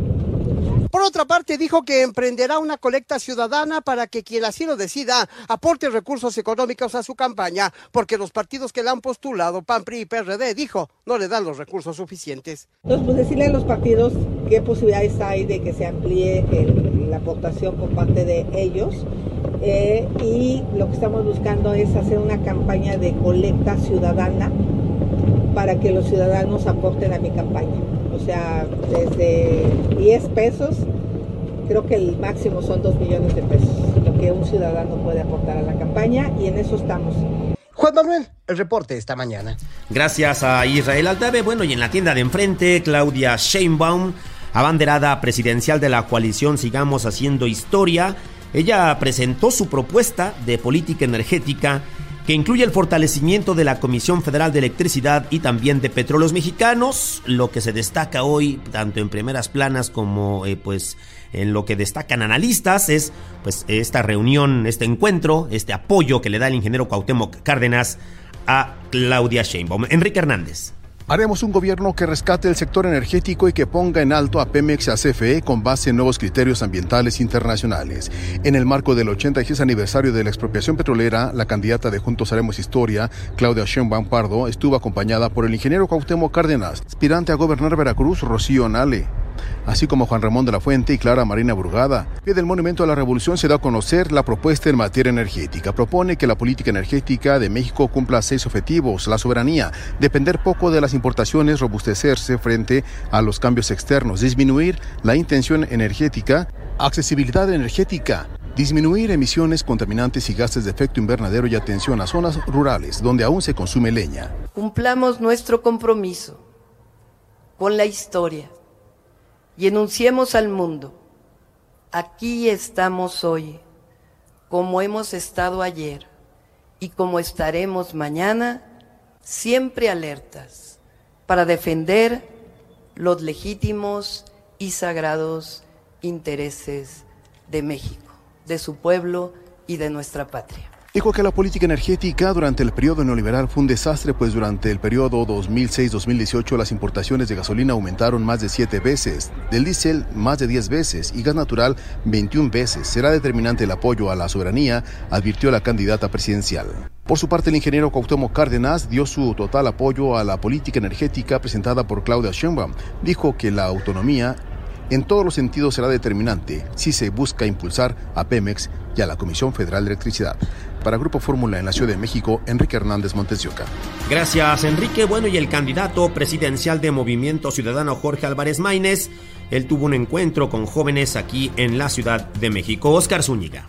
Por otra parte, dijo que emprenderá una colecta ciudadana para que quien así lo decida aporte recursos económicos a su campaña, porque los partidos que la han postulado, P A N, P R I y P R D, dijo, no le dan los recursos suficientes. Entonces, pues decirle a los partidos qué posibilidades hay de que se amplíe el, la aportación por parte de ellos, eh, y lo que estamos buscando es hacer una campaña de colecta ciudadana para que los ciudadanos aporten a mi campaña. O sea, desde diez pesos, creo que el máximo son dos millones de pesos, lo que un ciudadano puede aportar a la campaña, y en eso estamos. Juan Manuel, el reporte esta mañana. Gracias a Israel Aldave. Bueno, y en la tienda de enfrente, Claudia Sheinbaum, abanderada presidencial de la coalición Sigamos Haciendo Historia, ella presentó su propuesta de política energética que incluye el fortalecimiento de la Comisión Federal de Electricidad y también de Petróleos Mexicanos. Lo que se destaca hoy, tanto en primeras planas como eh, pues en lo que destacan analistas, es pues esta reunión, este encuentro, este apoyo que le da el ingeniero Cuauhtémoc Cárdenas a Claudia Sheinbaum. Enrique Hernández. Haremos un gobierno que rescate el sector energético y que ponga en alto a Pemex y a C F E con base en nuevos criterios ambientales internacionales. En el marco del ochenta y seis aniversario de la expropiación petrolera, la candidata de Juntos Haremos Historia, Claudia Sheinbaum Pardo, estuvo acompañada por el ingeniero Cuauhtémoc Cárdenas, aspirante a gobernar Veracruz, Rocío Nale, así como Juan Ramón de la Fuente y Clara Marina Brugada. Pie del Monumento a la Revolución se da a conocer la propuesta en materia energética. Propone que la política energética de México cumpla seis objetivos: la soberanía, depender poco de las importaciones, robustecerse frente a los cambios externos, disminuir la intención energética, accesibilidad energética, disminuir emisiones contaminantes y gases de efecto invernadero y atención a zonas rurales donde aún se consume leña. Cumplamos nuestro compromiso con la historia y enunciemos al mundo: aquí estamos hoy, como hemos estado ayer y como estaremos mañana, siempre alertas para defender los legítimos y sagrados intereses de México, de su pueblo y de nuestra patria. Dijo que la política energética durante el periodo neoliberal fue un desastre, pues durante el periodo dos mil seis a dos mil dieciocho las importaciones de gasolina aumentaron más de siete veces, del diésel más de diez veces y gas natural veintiuna veces. Será determinante el apoyo a la soberanía, advirtió la candidata presidencial. Por su parte, el ingeniero Cuauhtémoc Cárdenas dio su total apoyo a la política energética presentada por Claudia Sheinbaum. Dijo que la autonomía en todos los sentidos será determinante si se busca impulsar a Pemex y a la Comisión Federal de Electricidad. Para Grupo Fórmula en la Ciudad de México, Enrique Hernández Montes de Oca. Gracias, Enrique. Bueno, y el candidato presidencial de Movimiento Ciudadano, Jorge Álvarez Maínez, él tuvo un encuentro con jóvenes aquí en la Ciudad de México. Óscar Zúñiga.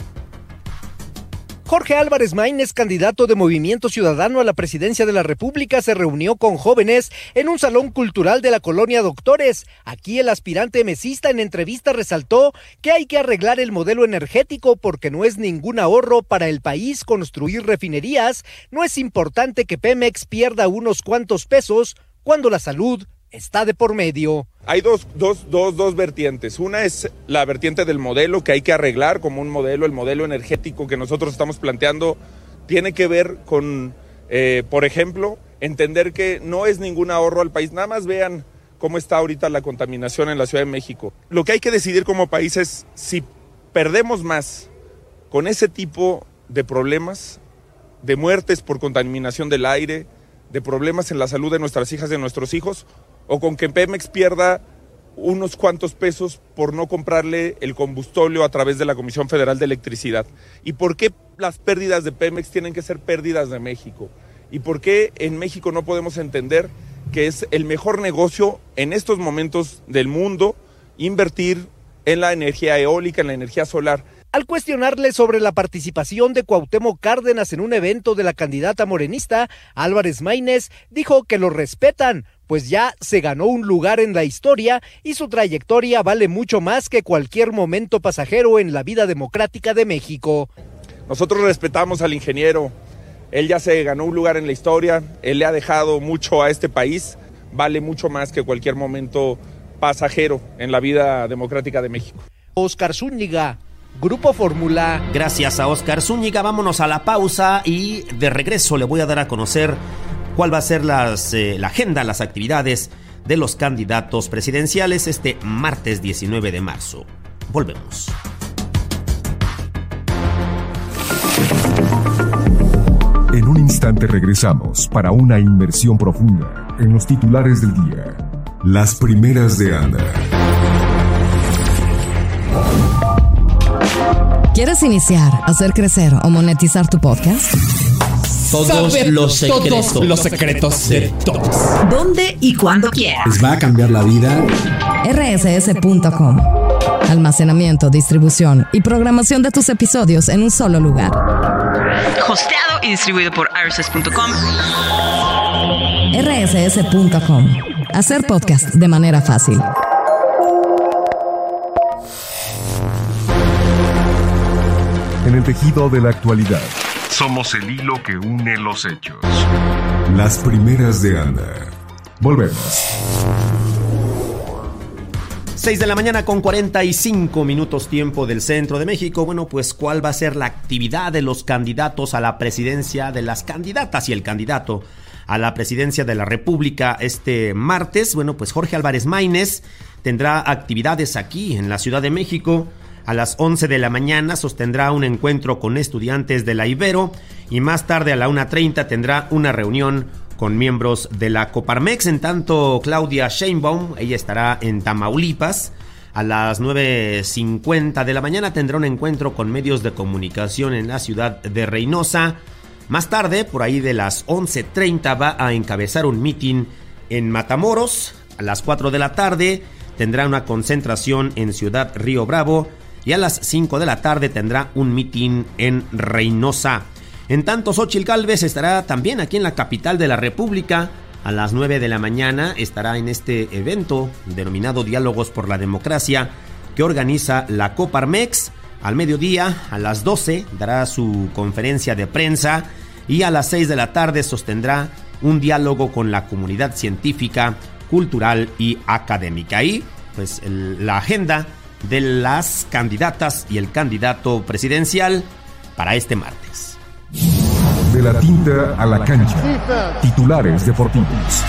Jorge Álvarez Maínez, candidato de Movimiento Ciudadano a la presidencia de la República, se reunió con jóvenes en un salón cultural de la colonia Doctores. Aquí el aspirante mesista en entrevista resaltó que hay que arreglar el modelo energético porque no es ningún ahorro para el país construir refinerías. No es importante que Pemex pierda unos cuantos pesos cuando la salud está de por medio. Hay dos, dos, dos, dos vertientes. Una es la vertiente del modelo que hay que arreglar como un modelo. El modelo energético que nosotros estamos planteando tiene que ver con, eh, por ejemplo, entender que no es ningún ahorro al país. Nada más vean cómo está ahorita la contaminación en la Ciudad de México. Lo que hay que decidir como país es si perdemos más con ese tipo de problemas, de muertes por contaminación del aire, de problemas en la salud de nuestras hijas y de nuestros hijos, o con que Pemex pierda unos cuantos pesos por no comprarle el combustóleo a través de la Comisión Federal de Electricidad. ¿Y por qué las pérdidas de Pemex tienen que ser pérdidas de México? ¿Y por qué en México no podemos entender que es el mejor negocio en estos momentos del mundo invertir en la energía eólica, en la energía solar? Al cuestionarle sobre la participación de Cuauhtémoc Cárdenas en un evento de la candidata morenista, Álvarez Maínez dijo que lo respetan, pues ya se ganó un lugar en la historia y su trayectoria vale mucho más que cualquier momento pasajero en la vida democrática de México. Nosotros respetamos al ingeniero, él ya se ganó un lugar en la historia, él le ha dejado mucho a este país, vale mucho más que cualquier momento pasajero en la vida democrática de México. Oscar Zúñiga, Grupo Fórmula. Gracias a Oscar Zúñiga, vámonos a la pausa y de regreso le voy a dar a conocer cuál va a ser las, eh, la agenda, las actividades de los candidatos presidenciales este martes diecinueve de marzo. Volvemos. En un instante regresamos para una inmersión profunda en los titulares del día. Las primeras de Ana. ¿Quieres iniciar, hacer crecer o monetizar tu podcast? Todos Saber los secretos. todos los secretos de todos. ¿Dónde y cuándo quieras? Les va a cambiar la vida. R S S punto com. Almacenamiento, distribución y programación de tus episodios en un solo lugar. Hosteado y distribuido por R S S punto com. R S S punto com. Hacer podcast de manera fácil. En el tejido de la actualidad. Somos el hilo que une los hechos. Las primeras de Ana. Volvemos. seis de la mañana con cuarenta y cinco minutos tiempo del centro de México. Bueno, pues ¿cuál va a ser la actividad de los candidatos a la presidencia, de las candidatas y el candidato a la presidencia de la República este martes? Bueno, pues Jorge Álvarez Maínez tendrá actividades aquí en la Ciudad de México. A las once de la mañana sostendrá un encuentro con estudiantes de la Ibero y más tarde a la una treinta tendrá una reunión con miembros de la Coparmex. En tanto, Claudia Sheinbaum, ella estará en Tamaulipas. A las nueve cincuenta de la mañana tendrá un encuentro con medios de comunicación en la ciudad de Reynosa. Más tarde, por ahí de las once treinta, va a encabezar un mitin en Matamoros. A las cuatro de la tarde tendrá una concentración en Ciudad Río Bravo. Y a las cinco de la tarde tendrá un mitin en Reynosa. En tanto, Xóchitl Gálvez estará también aquí en la capital de la República. A las nueve de la mañana estará en este evento denominado Diálogos por la Democracia que organiza la Coparmex. Al mediodía, a las doce, dará su conferencia de prensa y a las seis de la tarde sostendrá un diálogo con la comunidad científica, cultural y académica. Ahí, pues, el, la agenda de las candidatas y el candidato presidencial para este martes. De la tinta a la cancha. Titulares deportivos.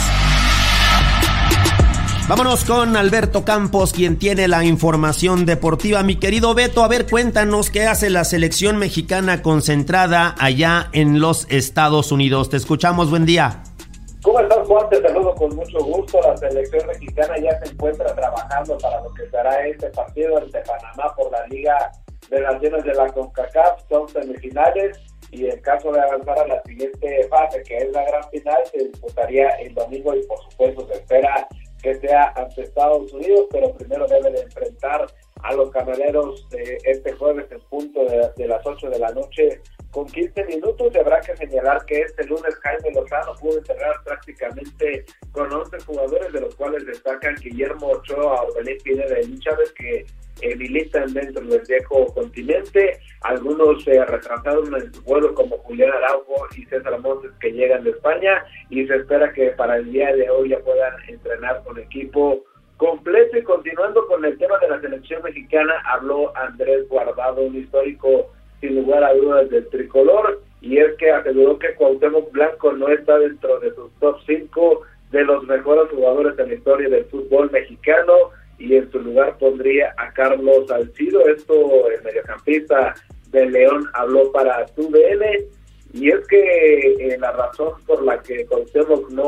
Vámonos con Alberto Campos, quien tiene la información deportiva. Mi querido Beto, a ver, cuéntanos qué hace la selección mexicana concentrada allá en los Estados Unidos. Te escuchamos, buen día. ¿Cómo estás, Juan? Te saludo con mucho gusto. La selección mexicana ya se encuentra trabajando para lo que será este partido ante Panamá por la Liga de Naciones de la CONCACAF. Son semifinales y en caso de avanzar a la siguiente fase, que es la gran final, se disputaría el domingo y por supuesto se espera que sea ante Estados Unidos, pero primero debe de enfrentar a los camioneros eh, este jueves en punto de, de las ocho de la noche con quince minutos. Y habrá que señalar que este lunes Jaime Lozano pudo enterrar prácticamente con once jugadores, de los cuales destacan Guillermo Ochoa, Orbelín Pineda y Chávez, que eh, militan dentro del viejo continente. Algunos eh, retrasaron en su vuelo, como Julián Araujo y César Montes, que llegan de España, y se espera que para el día de hoy ya puedan entrenar con equipo completo. Y continuando con el tema de la selección mexicana, habló Andrés Guardado, un histórico sin lugar a dudas del tricolor, y es que aseguró que Cuauhtémoc Blanco no está dentro de sus top cinco de los mejores jugadores en la historia del fútbol mexicano, y en su lugar pondría a Carlos Salcido. Esto, el mediocampista de León, habló para T U D N. y es que eh, la razón por la que Cuauhtémoc no,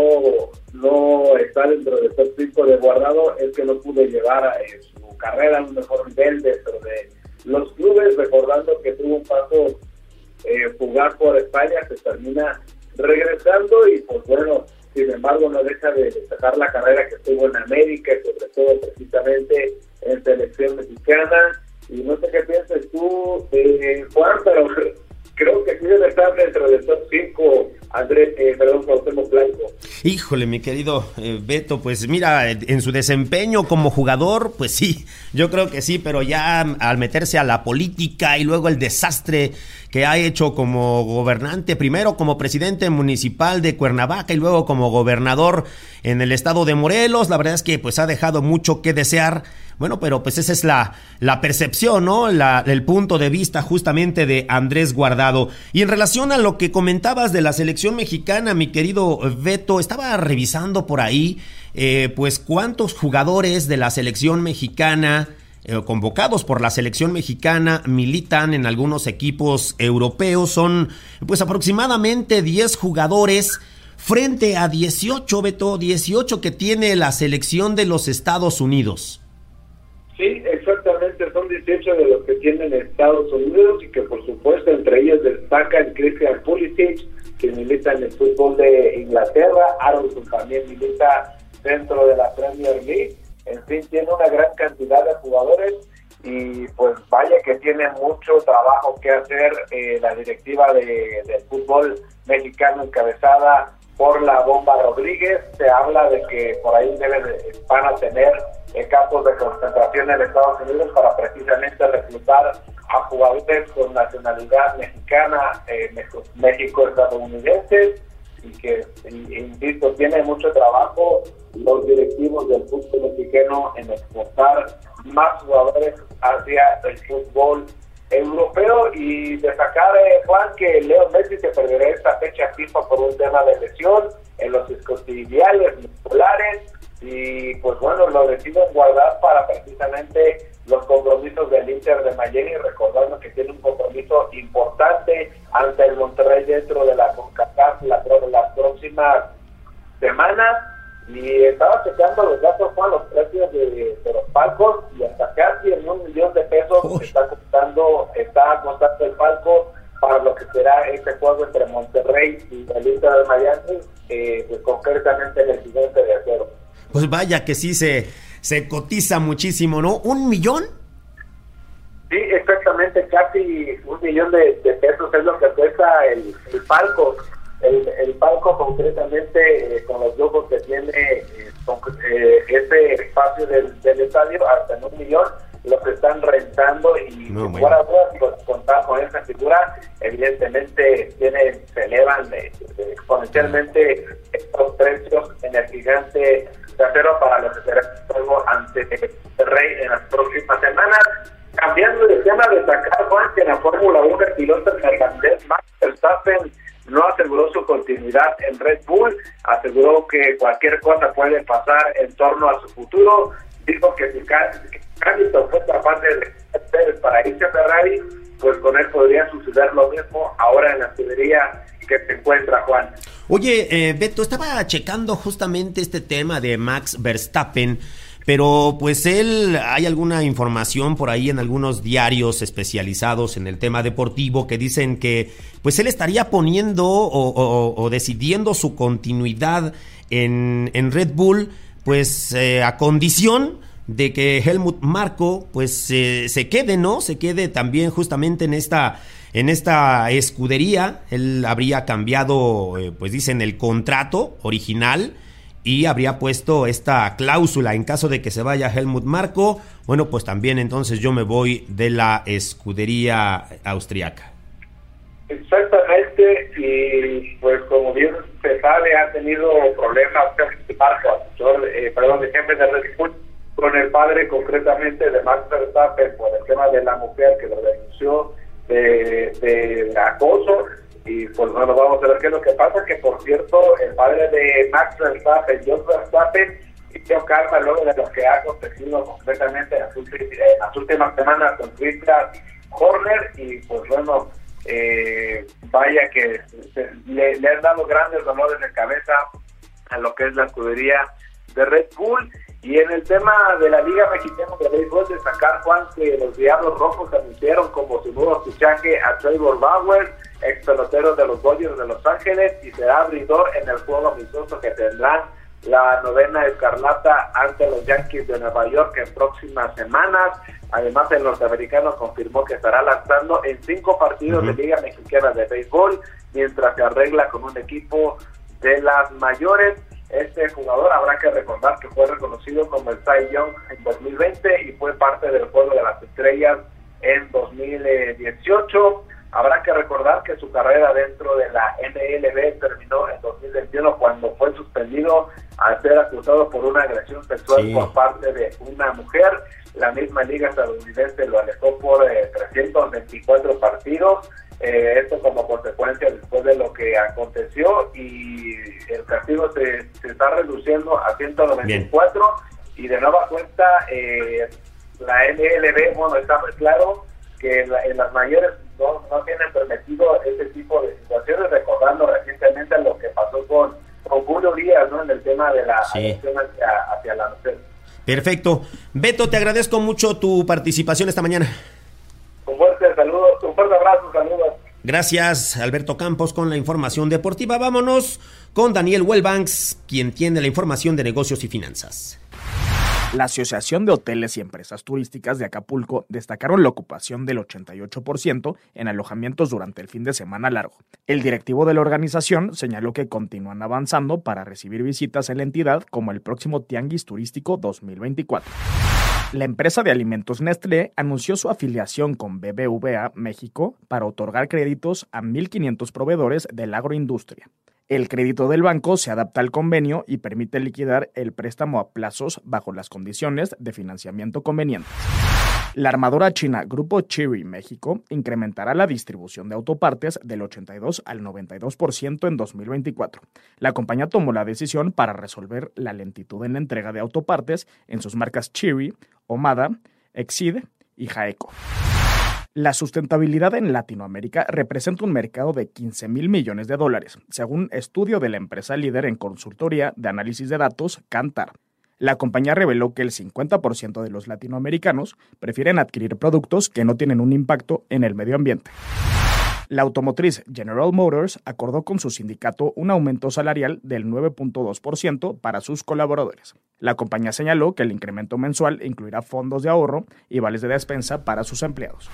no está dentro del top cinco de Guardado es que no pudo llevar eh, su carrera a un mejor nivel dentro de los clubes, recordando que tuvo un paso eh, fugaz por España, se termina regresando y pues bueno, sin embargo no deja de destacar la carrera que tuvo en América, sobre todo precisamente en selección mexicana. Y no sé qué piensas tú, eh, Juan, pero creo que sí debe estar dentro del top cinco, Andrés, eh, perdón, Cuauhtémoc Blanco. Híjole, mi querido eh, Beto, pues mira, en su desempeño como jugador, pues sí, yo creo que sí, pero ya al meterse a la política y luego el desastre que ha hecho como gobernante, primero como presidente municipal de Cuernavaca y luego como gobernador en el estado de Morelos, la verdad es que pues ha dejado mucho que desear. Bueno, pero pues esa es la, la percepción, ¿no? La, el punto de vista justamente de Andrés Guardado. Y en relación a lo que comentabas de la selección mexicana, mi querido Beto, estaba revisando por ahí, eh, pues cuántos jugadores de la selección mexicana, eh, convocados por la selección mexicana, militan en algunos equipos europeos. Son pues aproximadamente diez jugadores frente a dieciocho, Beto, dieciocho que tiene la selección de los Estados Unidos. Sí, exactamente, son dieciocho de los que tienen Estados Unidos y que por supuesto entre ellos destacan Christian Pulisic, que milita en el fútbol de Inglaterra, Aronson también milita dentro de la Premier League, en fin, tiene una gran cantidad de jugadores y pues vaya que tiene mucho trabajo que hacer eh, la directiva de, del fútbol mexicano encabezada por la Bomba Rodríguez. Se habla de que por ahí deben, van a tener eh, campos de concentración en Estados Unidos para precisamente reclutar a jugadores con nacionalidad mexicana, eh, México-estadounidenses, y que, insisto, tiene mucho trabajo los directivos del fútbol mexicano en exportar más jugadores hacia el fútbol europeo. Y destacar, eh, Juan, que Leo Messi se perderá esta fecha FIFA por un tema de lesión en los isquiotibiales musculares y pues bueno, lo deciden guardar para precisamente los compromisos del Inter de Miami, recordando que tiene un compromiso importante ante el Monterrey dentro de la CONCACAF la, las próximas semanas. Y estaba checando los datos, Juan, los precios de, de los palcos, y hasta casi en un millón de pesos Uy. está costando está costando el palco para lo que será este juego entre Monterrey y el Inter de Miami, eh, pues concretamente en el Gigante de Acero. Pues vaya que sí se, se cotiza muchísimo, ¿no? ¿Un millón? Sí, exactamente, casi un millón de, de pesos es lo que cuesta el, el palco. El, el palco concretamente, eh, con los lujos que tiene eh, con, eh, ese espacio del, del estadio, hasta en un millón, los están rentando y no, por ahora, pues, contar con esa figura, evidentemente tiene, se elevan eh, exponencialmente estos precios en el Gigante de Acero para lo que será el juego ante el Rey en las próximas semanas. Cambiando de tema, destacar, Juan, que en la Fórmula uno el piloto neerlandés Max Verstappen no aseguró su continuidad en Red Bull, aseguró que cualquier cosa puede pasar en torno a su futuro, dijo que si Hamilton fue capaz de para irse a Ferrari, pues con él podría suceder lo mismo ahora en la escudería que se encuentra, Juan. Oye, eh, Beto, estaba checando justamente este tema de Max Verstappen, pero pues él, hay alguna información por ahí en algunos diarios especializados en el tema deportivo que dicen que pues él estaría poniendo o, o, o decidiendo su continuidad en, en Red Bull, pues eh, a condición de que Helmut Marko pues eh, se quede, ¿no? Se quede también justamente en esta en esta escudería. Él habría cambiado, eh, pues dicen, el contrato original y habría puesto esta cláusula en caso de que se vaya Helmut Marko. Bueno, pues también entonces yo me voy de la escudería austriaca. Exactamente, y pues como bien se sabe, ha tenido problemas Marko, eh, perdón, de jefe de Red Bull, con el padre concretamente de Max Verstappen por el tema de la mujer que lo denunció de, de acoso. Y pues bueno, vamos a ver qué es lo que pasa, que por cierto, el padre de Max Verstappen, Jos Verstappen, pidió calma luego de lo que ha acontecido concretamente en las, últimas, en las últimas semanas con Christian Horner, y pues bueno, eh, vaya que se, le, le han dado grandes dolores de cabeza a lo que es la escudería de Red Bull. Y en el tema de la Liga Mexicana de Béisbol, destacar, Juan, que los Diablos Rojos anunciaron como su nuevo fichaje a Trevor Bauer, ex pelotero de los Dodgers de Los Ángeles, y será abridor en el juego amistoso que tendrán la novena escarlata ante los Yankees de Nueva York en próximas semanas. Además, el norteamericano confirmó que estará lanzando en cinco partidos uh-huh. de Liga Mexicana de Béisbol, mientras se arregla con un equipo de las mayores. Este jugador, habrá que recordar que fue reconocido como el Cy Young en dos mil veinte y fue parte del Juego de las Estrellas en dos mil dieciocho. Habrá que recordar que su carrera dentro de la M L B terminó en dos mil veintiuno cuando fue suspendido al ser acusado por una agresión sexual sí. por parte de una mujer. La misma liga estadounidense lo alejó por eh, trescientos veinticuatro partidos. Eh, esto como consecuencia después de lo que aconteció, y el castigo se, se está reduciendo a ciento noventa y cuatro. Bien. Y de nueva cuenta eh, la M L B, bueno, está muy claro que en, la, en las mayores no, no tienen permitido ese tipo de situaciones, recordando recientemente lo que pasó con, con Julio Díaz, ¿no? En el tema de la sí. agresión hacia, hacia la mujer. Perfecto. Beto, te agradezco mucho tu participación esta mañana. Un fuerte saludo, un fuerte abrazo, saludos. Gracias, Alberto Campos, con la información deportiva. Vámonos con Daniel Wellbanks, quien tiene la información de negocios y finanzas. La Asociación de Hoteles y Empresas Turísticas de Acapulco destacaron la ocupación del ochenta y ocho por ciento en alojamientos durante el fin de semana largo. El directivo de la organización señaló que continúan avanzando para recibir visitas en la entidad, como el próximo Tianguis Turístico dos mil veinticuatro. La empresa de alimentos Nestlé anunció su afiliación con B B V A México para otorgar créditos a mil quinientos proveedores de la agroindustria. El crédito del banco se adapta al convenio y permite liquidar el préstamo a plazos bajo las condiciones de financiamiento convenientes. La armadora china Grupo Chery México incrementará la distribución de autopartes del ochenta y dos al noventa y dos por ciento en dos mil veinticuatro. La compañía tomó la decisión para resolver la lentitud en la entrega de autopartes en sus marcas Chery, Omada, Exceed y Jaeco. La sustentabilidad en Latinoamérica representa un mercado de quince mil millones de dólares, según estudio de la empresa líder en consultoría de análisis de datos, Kantar. La compañía reveló que el cincuenta por ciento de los latinoamericanos prefieren adquirir productos que no tienen un impacto en el medio ambiente. La automotriz General Motors acordó con su sindicato un aumento salarial del nueve punto dos por ciento para sus colaboradores. La compañía señaló que el incremento mensual incluirá fondos de ahorro y vales de despensa para sus empleados.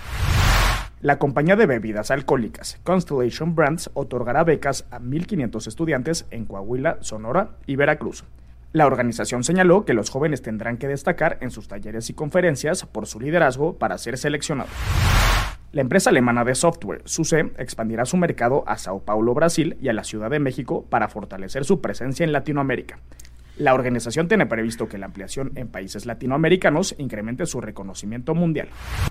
La compañía de bebidas alcohólicas Constellation Brands otorgará becas a mil quinientos estudiantes en Coahuila, Sonora y Veracruz. La organización señaló que los jóvenes tendrán que destacar en sus talleres y conferencias por su liderazgo para ser seleccionados. La empresa alemana de software, SUSE, expandirá su mercado a Sao Paulo, Brasil, y a la Ciudad de México para fortalecer su presencia en Latinoamérica. La organización tiene previsto que la ampliación en países latinoamericanos incremente su reconocimiento mundial.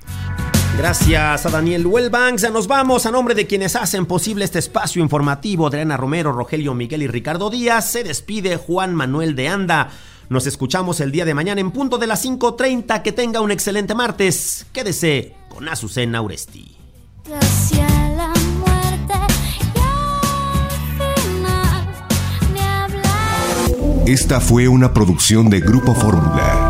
Gracias a Daniel Wellbanks. Nos vamos. A nombre de quienes hacen posible este espacio informativo, Adriana Romero, Rogelio Miguel y Ricardo Díaz, se despide Juan Manuel de Anda. Nos escuchamos el día de mañana en punto de las cinco treinta. Que tenga un excelente martes. Quédese con Azucena Uresti. Hacia la muerte y al final ni hablar. Esta fue una producción de Grupo Fórmula.